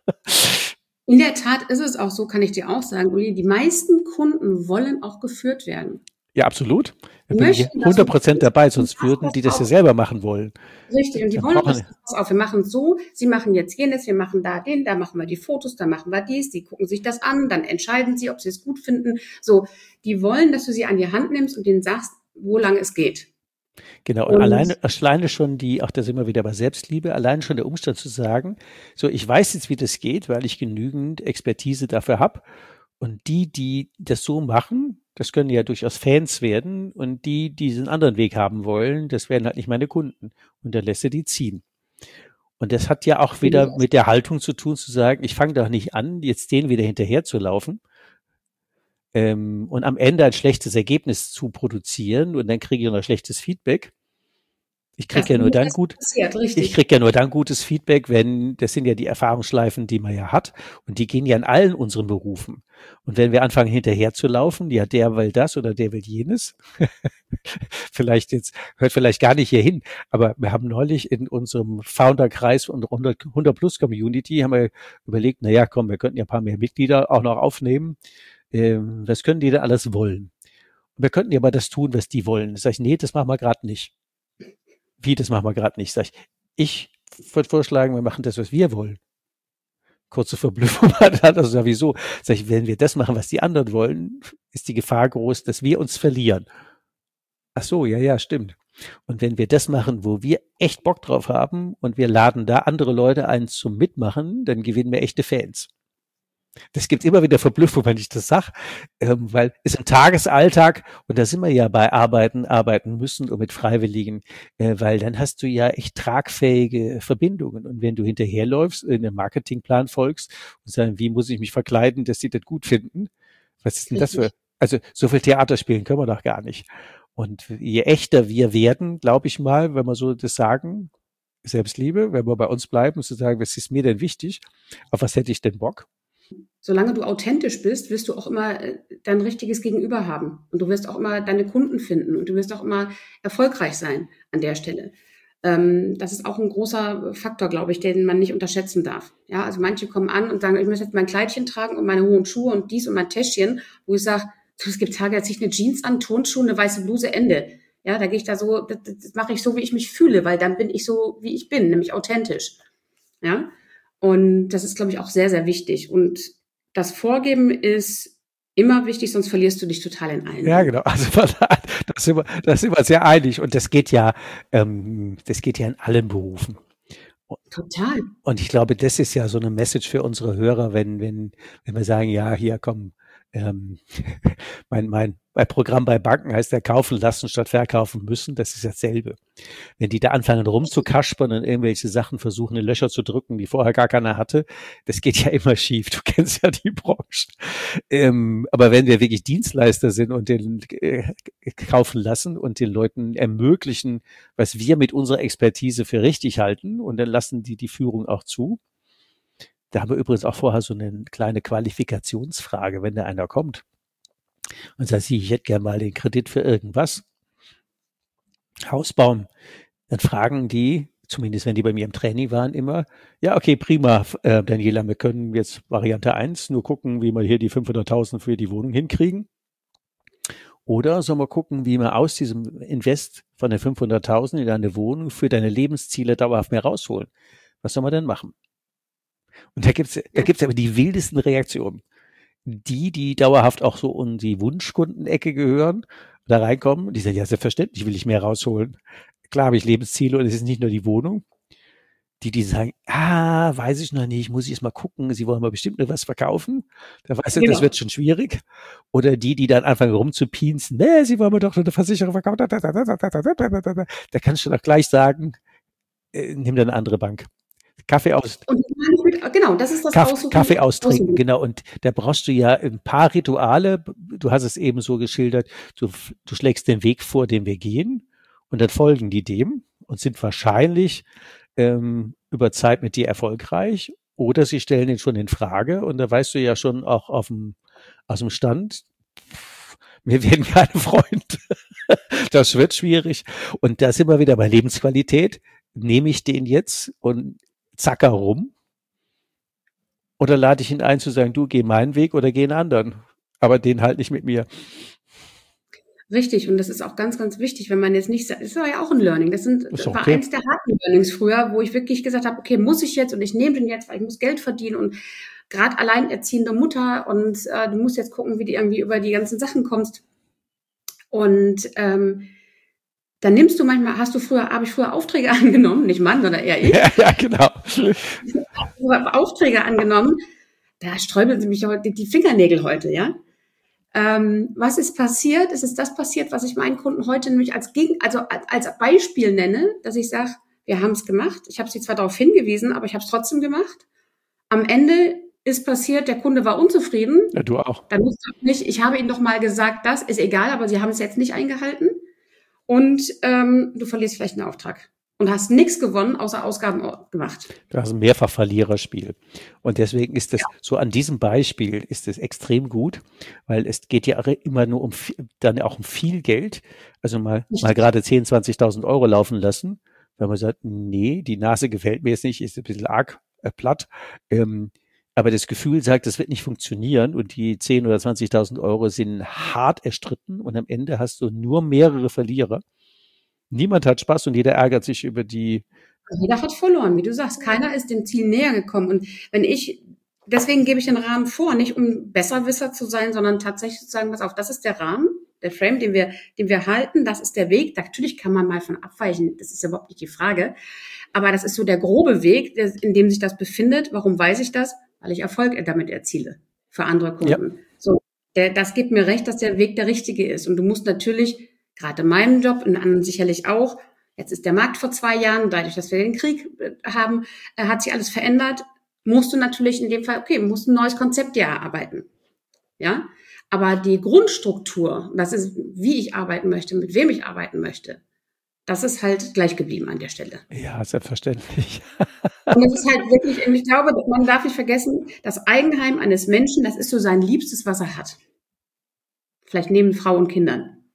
In der Tat ist es auch so, kann ich dir auch sagen, Uli, die meisten Kunden wollen auch geführt werden. Ja, absolut. Da bin ich hundert Prozent dabei, sonst würden die das ja selber machen wollen. Richtig, und die wollen, pass auf, wir machen so, sie machen jetzt jenes, wir machen da den, da machen wir die Fotos, da machen wir dies, die gucken sich das an, dann entscheiden sie, ob sie es gut finden. So, die wollen, dass du sie an die Hand nimmst und denen sagst, wo lang es geht. Genau, und, und alleine, alleine schon die, auch da sind wir wieder bei Selbstliebe, alleine schon der Umstand zu sagen, so, ich weiß jetzt, wie das geht, weil ich genügend Expertise dafür habe. Und die, die das so machen, das können ja durchaus Fans werden. Und die, die diesen anderen Weg haben wollen, das werden halt nicht meine Kunden. Und dann lässt er die ziehen. Und das hat ja auch wieder mit der Haltung zu tun, zu sagen, ich fange doch nicht an, jetzt denen wieder hinterher zu laufen. Ähm, und am Ende ein schlechtes Ergebnis zu produzieren und dann kriege ich noch schlechtes Feedback. Ich kriege ja nur dann gut, ich kriege ja nur dann gutes Feedback, wenn, das sind ja die Erfahrungsschleifen, die man ja hat und die gehen ja in allen unseren Berufen. Und wenn wir anfangen hinterher zu laufen, ja, der will das oder der will jenes, vielleicht jetzt, hört vielleicht gar nicht hier hin, aber wir haben neulich in unserem Founderkreis und hundert Plus Community haben wir überlegt, na ja, komm, wir könnten ja ein paar mehr Mitglieder auch noch aufnehmen. Ähm, was können die denn alles wollen? Und wir könnten ja aber das tun, was die wollen. Sag ich, nee, das machen wir gerade nicht. Wie, das machen wir gerade nicht? Sag ich, ich würde vorschlagen, wir machen das, was wir wollen. Kurze Verblüffung hat, also ja, wieso? Sag ich, wenn wir das machen, was die anderen wollen, ist die Gefahr groß, dass wir uns verlieren. Ach so, ja, ja, stimmt. Und wenn wir das machen, wo wir echt Bock drauf haben und wir laden da andere Leute ein zum Mitmachen, dann gewinnen wir echte Fans. Das gibt immer wieder Verblüffung, wenn ich das sage, ähm, weil es im Tagesalltag, und da sind wir ja bei Arbeiten, arbeiten müssen und mit Freiwilligen, äh, weil dann hast du ja echt tragfähige Verbindungen. Und wenn du hinterherläufst, in einem Marketingplan folgst und sagst, wie muss ich mich verkleiden, dass die das gut finden? Was ist denn das für, also so viel Theater spielen können wir doch gar nicht. Und je echter wir werden, glaube ich mal, wenn wir so das sagen, Selbstliebe, wenn wir bei uns bleiben und zu sagen, was ist mir denn wichtig, auf was hätte ich denn Bock? Solange du authentisch bist, wirst du auch immer dein richtiges Gegenüber haben. Und du wirst auch immer deine Kunden finden. Und du wirst auch immer erfolgreich sein an der Stelle. Ähm, das ist auch ein großer Faktor, glaube ich, den man nicht unterschätzen darf. Ja, also manche kommen an und sagen, ich möchte jetzt mein Kleidchen tragen und meine hohen Schuhe und dies und mein Täschchen, wo ich sage, Es gibt Tage, da ziehe ich eine Jeans an, Turnschuhe, eine weiße Bluse, Ende. Ja, da gehe ich da so, das, das mache ich so, wie ich mich fühle, weil dann bin ich so, wie ich bin, nämlich authentisch. Ja, und das ist, glaube ich, auch sehr, sehr wichtig. Und das Vorgeben ist immer wichtig, sonst verlierst du dich total in allen. Ja, genau. Also das sind wir, das sind wir sehr einig. Und das geht ja, ähm, das geht ja in allen Berufen. Total. Und ich glaube, das ist ja so eine Message für unsere Hörer, wenn, wenn, wenn wir sagen, ja, hier komm, ähm, mein, mein, mein Programm bei Banken heißt ja kaufen lassen statt verkaufen müssen. Das ist dasselbe. Wenn die da anfangen rumzukaspern und irgendwelche Sachen versuchen, in Löcher zu drücken, die vorher gar keiner hatte, das geht ja immer schief. Du kennst ja die Branche. Ähm, aber wenn wir wirklich Dienstleister sind und den äh, kaufen lassen und den Leuten ermöglichen, was wir mit unserer Expertise für richtig halten, und dann lassen die die Führung auch zu. Da haben wir übrigens auch vorher so eine kleine Qualifikationsfrage, wenn da einer kommt und sagt, ich hätte gerne mal den Kredit für irgendwas, Haus bauen, dann fragen die, zumindest wenn die bei mir im Training waren, immer, ja, okay, prima, äh, Daniela, wir können jetzt Variante eins nur gucken, wie wir hier die fünfhunderttausend für die Wohnung hinkriegen. Oder sollen wir gucken, wie wir aus diesem Invest von den fünfhunderttausend in deine Wohnung für deine Lebensziele dauerhaft mehr rausholen? Was soll man denn machen? Und da gibt's, da gibt's aber die wildesten Reaktionen. Die, die dauerhaft auch so in die Wunschkundenecke gehören, da reinkommen, die sagen, ja, selbstverständlich will ich mehr rausholen. Klar habe ich Lebensziele und es ist nicht nur die Wohnung. Die, die sagen, ah, weiß ich noch nicht, muss ich erst mal gucken, sie wollen mal bestimmt noch was verkaufen. Da weißt du, genau, das wird schon schwierig. Oder die, die dann anfangen rumzupiensen, nee, sie wollen mir doch eine Versicherung verkaufen. Da, da, da, da, da, da, da, da, da kannst du doch gleich sagen, äh, nimm dir eine andere Bank. Kaffee aus. Und genau, das ist das Kaff, Aussuchen. Kaffee austrinken, genau. Und da brauchst du ja ein paar Rituale. Du hast es eben so geschildert. Du, du schlägst den Weg vor, den wir gehen, und dann folgen die dem und sind wahrscheinlich ähm, über Zeit mit dir erfolgreich. Oder sie stellen den schon in Frage, und da weißt du ja schon auch auf dem, aus dem Stand, wir werden keine Freunde. Das wird schwierig. Und da sind wir wieder bei Lebensqualität. Nehme ich den jetzt und zacker rum? Oder lade ich ihn ein zu sagen, du, geh meinen Weg oder geh einen anderen. Aber den halt nicht mit mir. Richtig, und das ist auch ganz, ganz wichtig, wenn man jetzt nicht, das war ja auch ein Learning, das, sind, das okay. war eins der harten Learnings früher, wo ich wirklich gesagt habe, okay, muss ich jetzt, und ich nehme den jetzt, weil ich muss Geld verdienen, und gerade alleinerziehende Mutter, und äh, du musst jetzt gucken, wie du irgendwie über die ganzen Sachen kommst. Und ähm, dann nimmst du manchmal, hast du früher, habe ich früher Aufträge angenommen, nicht Mann, sondern eher ich. Ja, ja, genau. Aufträge angenommen, da sträubeln sie mich heute die Fingernägel heute, ja. Ähm, was ist passiert? Es ist das passiert, was ich meinen Kunden heute nämlich als Gegen, also als Beispiel nenne, dass ich sage, wir haben es gemacht. Ich habe sie zwar darauf hingewiesen, aber ich habe es trotzdem gemacht. Am Ende ist passiert, der Kunde war unzufrieden. Ja, du auch. Dann musst du nicht, ich habe ihnen doch mal gesagt, das ist egal, aber sie haben es jetzt nicht eingehalten. Und ähm, du verlierst vielleicht einen Auftrag. Und hast nichts gewonnen, außer Ausgaben gemacht. Du hast ein Mehrfach-Verliererspiel. Und deswegen ist das, ja. so an diesem Beispiel ist es extrem gut, weil es geht ja immer nur um, dann auch um viel Geld. Also mal, mal gerade zehntausend, zwanzigtausend Euro laufen lassen. Wenn man sagt, nee, die Nase gefällt mir jetzt nicht, ist ein bisschen arg äh, platt. Ähm, aber das Gefühl sagt, das wird nicht funktionieren, und die zehntausend oder zwanzigtausend Euro sind hart erstritten, und am Ende hast du nur mehrere Verlierer. Niemand hat Spaß und jeder ärgert sich über die. Jeder hat verloren, wie du sagst. Keiner ist dem Ziel näher gekommen. Und wenn ich, deswegen gebe ich den Rahmen vor, nicht um Besserwisser zu sein, sondern tatsächlich zu sagen, pass auf, das ist der Rahmen, der Frame, den wir, den wir halten, das ist der Weg. Natürlich kann man mal von abweichen, das ist überhaupt nicht die Frage. Aber das ist so der grobe Weg, in dem sich das befindet. Warum weiß ich das? Weil ich Erfolg damit erziele für andere Kunden. Ja. So, der, das gibt mir recht, dass der Weg der richtige ist. Und du musst natürlich, gerade in meinem Job, in anderen sicherlich auch, jetzt ist der Markt vor zwei Jahren, dadurch, dass wir den Krieg haben, hat sich alles verändert, musst du natürlich in dem Fall, okay, musst ein neues Konzept dir erarbeiten. Ja, aber die Grundstruktur, das ist, wie ich arbeiten möchte, mit wem ich arbeiten möchte, das ist halt gleich geblieben an der Stelle. Ja, selbstverständlich. Und das ist halt wirklich, ich glaube, man darf nicht vergessen, das Eigenheim eines Menschen, das ist so sein Liebstes, was er hat. Vielleicht neben Frau und Kindern.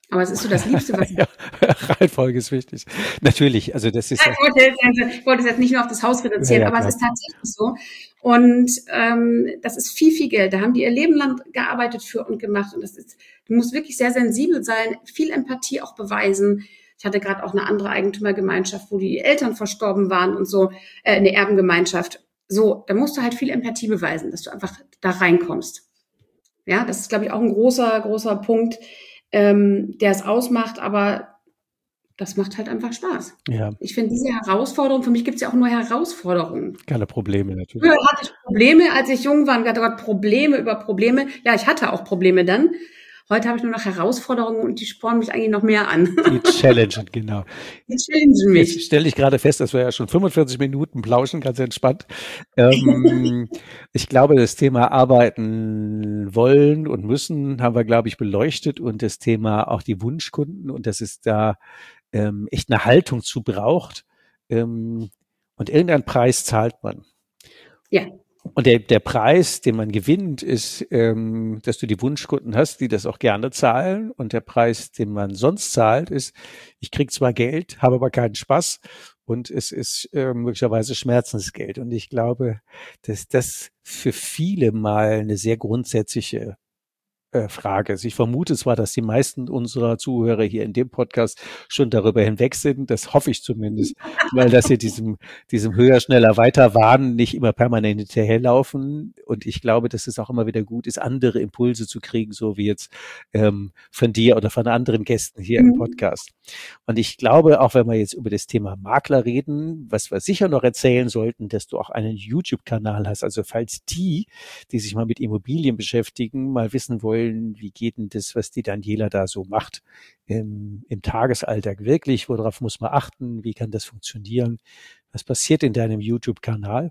Aber es ist so das Liebste, was ja, Reihenfolge ist wichtig. Natürlich, also das ist. Ja, ich, wollte jetzt, ich wollte es jetzt nicht nur auf das Haus reduzieren, ja, ja, aber klar. Es ist tatsächlich so. Und ähm, das ist viel, viel Geld. Da haben die ihr Leben lang gearbeitet für und gemacht. Und das ist, du musst wirklich sehr sensibel sein, viel Empathie auch beweisen. Ich hatte gerade auch eine andere Eigentümergemeinschaft, wo die Eltern verstorben waren und so, äh, eine Erbengemeinschaft. So, da musst du halt viel Empathie beweisen, dass du einfach da reinkommst. Ja, das ist, glaube ich, auch ein großer, großer Punkt, ähm, der es ausmacht, aber das macht halt einfach Spaß. Ja. Ich finde diese Herausforderung, für mich gibt es ja auch nur Herausforderungen. Keine Probleme natürlich. Früher hatte ich Probleme, als ich jung war, und hatte Gott Probleme über Probleme. Ja, ich hatte auch Probleme dann. Heute habe ich nur noch Herausforderungen und die spornen mich eigentlich noch mehr an. Die challengen, genau. Die challengen mich. Jetzt stelle ich gerade fest, dass wir ja schon fünfundvierzig Minuten plauschen, ganz entspannt. Ähm, ich glaube, das Thema arbeiten wollen und müssen haben wir, glaube ich, beleuchtet und das Thema auch die Wunschkunden und dass es da ähm, echt eine Haltung zu braucht. Ähm, und irgendeinen Preis zahlt man. Ja. Und der, der Preis, den man gewinnt, ist, ähm, dass du die Wunschkunden hast, die das auch gerne zahlen. Und der Preis, den man sonst zahlt, ist, ich krieg zwar Geld, habe aber keinen Spaß. Und es ist äh, möglicherweise Schmerzensgeld. Und ich glaube, dass das für viele mal eine sehr grundsätzliche äh, Frage ist. Ich vermute zwar, dass die meisten unserer Zuhörer hier in dem Podcast schon darüber hinweg sind. Das hoffe ich zumindest, weil dass sie diesem, diesem höher, schneller, weiter Wahn nicht immer permanent hinterherlaufen. Und ich glaube, dass es auch immer wieder gut ist, andere Impulse zu kriegen, so wie jetzt ähm, von dir oder von anderen Gästen hier mhm. im Podcast. Und ich glaube, auch wenn wir jetzt über das Thema Makler reden, was wir sicher noch erzählen sollten, dass du auch einen YouTube-Kanal hast. Also falls die, die sich mal mit Immobilien beschäftigen, mal wissen wollen, wie geht denn das, was die Daniela da so macht im, im Tagesalltag wirklich? Worauf muss man achten? Wie kann das funktionieren? Was passiert in deinem YouTube-Kanal?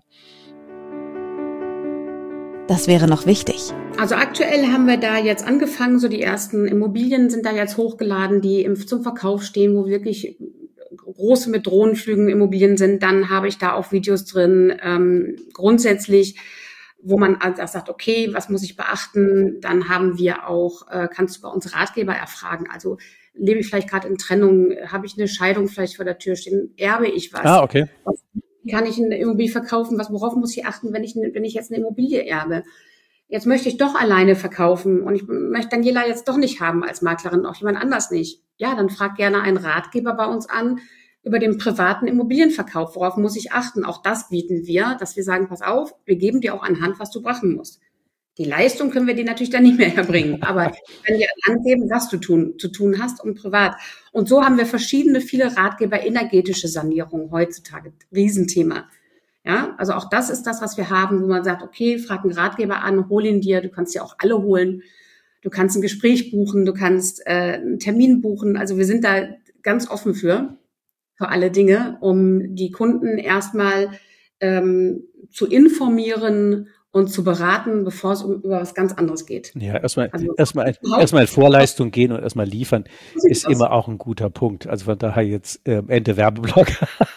Das wäre noch wichtig. Also aktuell haben wir da jetzt angefangen, so die ersten Immobilien sind da jetzt hochgeladen, die im, zum Verkauf stehen, wo wirklich große mit Drohnenflügen Immobilien sind. Dann habe ich da auch Videos drin, ähm, grundsätzlich, wo man also sagt, okay, was muss ich beachten? Dann haben wir auch, äh, kannst du bei uns Ratgeber erfragen. Also lebe ich vielleicht gerade in Trennung, habe ich eine Scheidung vielleicht vor der Tür stehen, erbe ich was? Ah, okay. Was kann ich eine Immobilie verkaufen? Was, worauf muss ich achten, wenn ich, wenn ich jetzt eine Immobilie erbe? Jetzt möchte ich doch alleine verkaufen und ich möchte Daniela jetzt doch nicht haben als Maklerin, auch jemand anders nicht. Ja, dann frag gerne einen Ratgeber bei uns an über den privaten Immobilienverkauf. Worauf muss ich achten? Auch das bieten wir, dass wir sagen, pass auf, wir geben dir auch an Hand, was du beachten musst. Die Leistung können wir dir natürlich dann nicht mehr erbringen, aber wenn wir an Hand geben, was du tun, zu tun hast und privat. Und so haben wir verschiedene, viele Ratgeber, energetische Sanierung heutzutage, Riesenthema. Ja, also auch das ist das, was wir haben, wo man sagt, okay, frag einen Ratgeber an, hol ihn dir, du kannst ja auch alle holen. Du kannst ein Gespräch buchen, du kannst äh, einen Termin buchen. Also wir sind da ganz offen für. für alle Dinge, um die Kunden erstmal ähm, zu informieren und zu beraten, bevor es um über was ganz anderes geht. Ja, erstmal also, erstmal erstmal in Vorleistung gehen und erstmal liefern ist immer auch ein guter Punkt. Also von daher jetzt äh, Ende Werbeblock.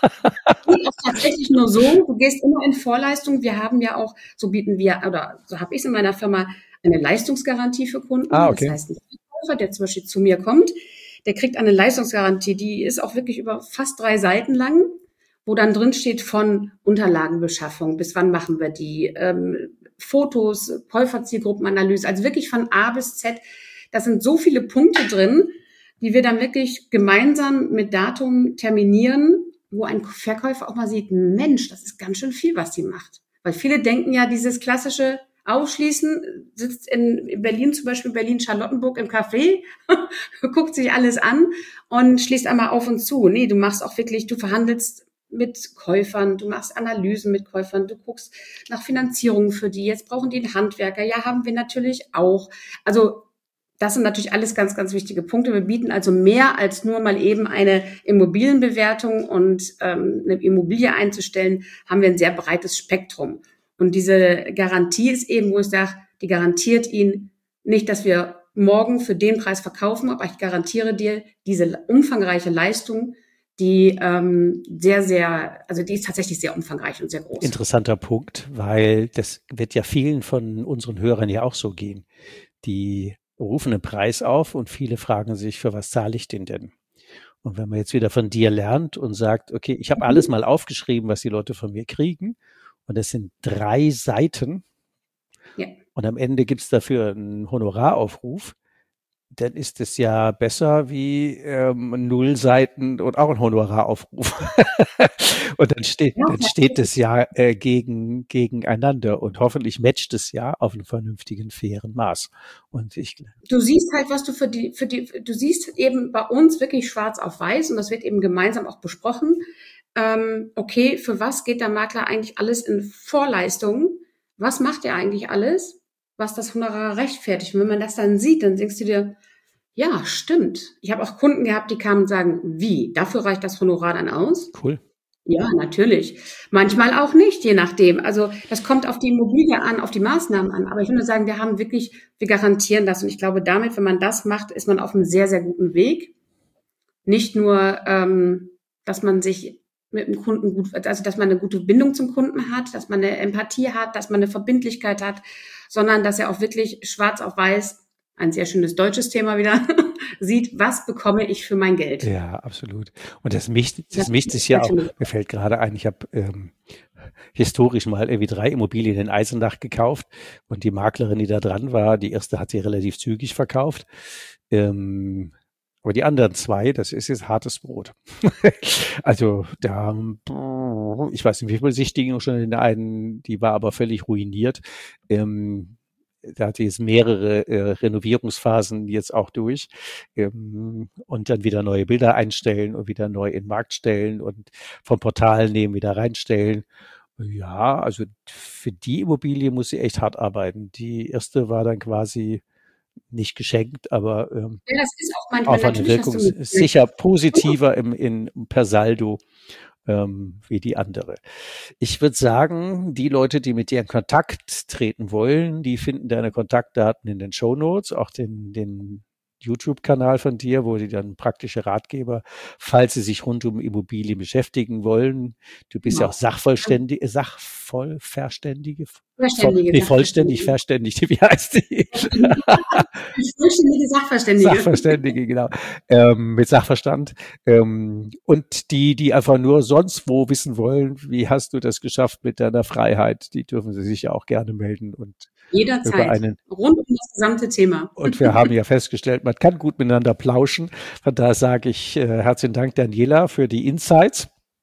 Geht auch tatsächlich nur so, du gehst immer in Vorleistung. Wir haben ja auch, so bieten wir, oder so habe ich es in meiner Firma, eine Leistungsgarantie für Kunden. Ah, okay. Das heißt, ein Verkäufer, der zum Beispiel zu mir kommt, der kriegt eine Leistungsgarantie, die ist auch wirklich über fast drei Seiten lang, wo dann drin steht von Unterlagenbeschaffung, bis wann machen wir die, ähm, Fotos, Käuferzielgruppenanalyse, also wirklich von A bis Z. Da sind so viele Punkte drin, die wir dann wirklich gemeinsam mit Datum terminieren, wo ein Verkäufer auch mal sieht, Mensch, das ist ganz schön viel, was die macht. Weil viele denken ja, dieses klassische Ausschließen, sitzt in Berlin, zum Beispiel Berlin-Charlottenburg im Café, guckt sich alles an und schließt einmal auf und zu. Nee, du machst auch wirklich, du verhandelst mit Käufern, du machst Analysen mit Käufern, du guckst nach Finanzierungen für die. Jetzt brauchen die einen Handwerker. Ja, haben wir natürlich auch. Also das sind natürlich alles ganz, ganz wichtige Punkte. Wir bieten also mehr als nur mal eben eine Immobilienbewertung und ähm, eine Immobilie einzustellen, haben wir ein sehr breites Spektrum. Und diese Garantie ist eben, wo ich sage, die garantiert Ihnen nicht, dass wir morgen für den Preis verkaufen, aber ich garantiere dir diese umfangreiche Leistung, die ähm, sehr, sehr, also die ist tatsächlich sehr umfangreich und sehr groß. Interessanter Punkt, weil das wird ja vielen von unseren Hörern ja auch so gehen. Die rufen einen Preis auf und viele fragen sich, für was zahle ich den denn? Und wenn man jetzt wieder von dir lernt und sagt, okay, ich habe alles mal aufgeschrieben, was die Leute von mir kriegen, und das sind drei Seiten, ja. Und am Ende gibt es dafür einen Honoraraufruf, dann ist es ja besser wie ähm, null Seiten und auch ein Honoraraufruf. Und dann steht, dann steht es ja äh, gegen, gegeneinander und hoffentlich matcht es ja auf einem vernünftigen, fairen Maß. Und ich, du siehst halt, was du für die, für die, du siehst eben bei uns wirklich schwarz auf weiß und das wird eben gemeinsam auch besprochen. Ähm, okay, für was geht der Makler eigentlich alles in Vorleistungen? Was macht er eigentlich alles, was das Honorar rechtfertigt? Und wenn man das dann sieht, dann denkst du dir, ja, stimmt. Ich habe auch Kunden gehabt, die kamen und sagen, wie? Dafür reicht das Honorar dann aus? Cool. Ja, natürlich. Manchmal auch nicht, je nachdem. Also das kommt auf die Immobilie an, auf die Maßnahmen an. Aber ich würde sagen, wir haben wirklich, wir garantieren das. Und ich glaube, damit, wenn man das macht, ist man auf einem sehr, sehr guten Weg. Nicht nur, ähm, dass man sich mit dem Kunden gut, also dass man eine gute Bindung zum Kunden hat, dass man eine Empathie hat, dass man eine Verbindlichkeit hat, sondern dass er auch wirklich schwarz auf weiß, ein sehr schönes deutsches Thema wieder, sieht, was bekomme ich für mein Geld. Ja, absolut. Und das mischt, das, das mischt sich ja auch, mir fällt gerade ein, ich habe ähm, historisch mal irgendwie drei Immobilien in Eisenach gekauft und die Maklerin, die da dran war, die erste hat sie relativ zügig verkauft. Ähm, Aber die anderen zwei, das ist jetzt hartes Brot. Also da, ich weiß nicht, wie viele Besichtigungen schon in der einen, die war aber völlig ruiniert. Ähm, da hatte jetzt mehrere äh, Renovierungsphasen jetzt auch durch. Ähm, und dann wieder neue Bilder einstellen und wieder neu in den Markt stellen und vom Portal nehmen, wieder reinstellen. Ja, also für die Immobilie muss sie echt hart arbeiten. Die erste war dann quasi nicht geschenkt, aber ähm, ja, das ist auch manchmal auf eine Wirkung sicher positiver im, in, per Saldo ähm, wie die andere. Ich würde sagen, die Leute, die mit dir in Kontakt treten wollen, die finden deine Kontaktdaten in den Shownotes, auch den, den YouTube-Kanal von dir, wo die dann praktische Ratgeber, falls sie sich rund um Immobilien beschäftigen wollen. Du bist ja, ja auch Sachvollständige, Sachvollverständige, Verständige, nee, vollständig verständigt, wie heißt die? Vollständige Sachverständige. Sachverständige, genau. Ähm, mit Sachverstand. Ähm, und die, die einfach nur sonst wo wissen wollen, wie hast du das geschafft mit deiner Freiheit, die dürfen sie sich ja auch gerne melden und jederzeit, über einen, rund um das gesamte Thema. Und wir haben ja festgestellt, man kann gut miteinander plauschen. Von daher sage ich äh, herzlichen Dank, Daniela, für die Insights.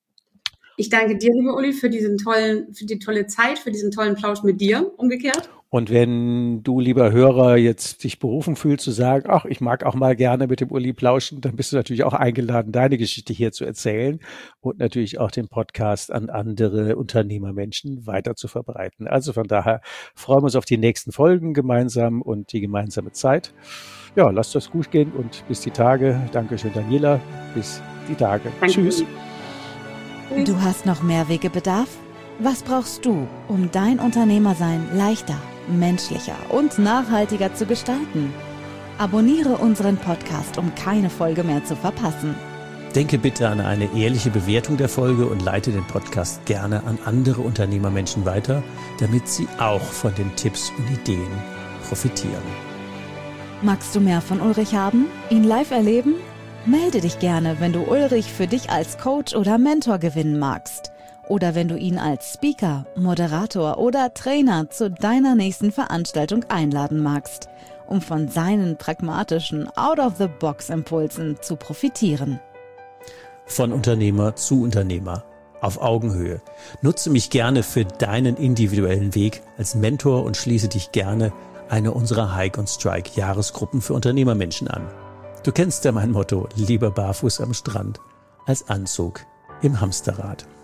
Ich danke dir, lieber Uli, für diesen tollen, für die tolle Zeit, für diesen tollen Plausch mit dir, umgekehrt. Und wenn du, lieber Hörer, jetzt dich berufen fühlst zu sagen, ach, ich mag auch mal gerne mit dem Uli plauschen, dann bist du natürlich auch eingeladen, deine Geschichte hier zu erzählen und natürlich auch den Podcast an andere Unternehmermenschen weiter zu verbreiten. Also von daher freuen wir uns auf die nächsten Folgen gemeinsam und die gemeinsame Zeit. Ja, lasst das gut gehen und bis die Tage. Dankeschön, Daniela. Bis die Tage. Danke. Tschüss. Du hast noch mehr Wegebedarf? Was brauchst du, um dein Unternehmersein leichter, menschlicher und nachhaltiger zu gestalten? Abonniere unseren Podcast, um keine Folge mehr zu verpassen. Denke bitte an eine ehrliche Bewertung der Folge und leite den Podcast gerne an andere Unternehmermenschen weiter, damit sie auch von den Tipps und Ideen profitieren. Magst du mehr von Ulrich haben? Ihn live erleben? Melde dich gerne, wenn du Ulrich für dich als Coach oder Mentor gewinnen magst. Oder wenn du ihn als Speaker, Moderator oder Trainer zu deiner nächsten Veranstaltung einladen magst, um von seinen pragmatischen Out-of-the-Box-Impulsen zu profitieren. Von Unternehmer zu Unternehmer, auf Augenhöhe. Nutze mich gerne für deinen individuellen Weg als Mentor und schließe dich gerne eine unserer Hike und Strike Jahresgruppen für Unternehmermenschen an. Du kennst ja mein Motto, lieber barfuß am Strand als Anzug im Hamsterrad.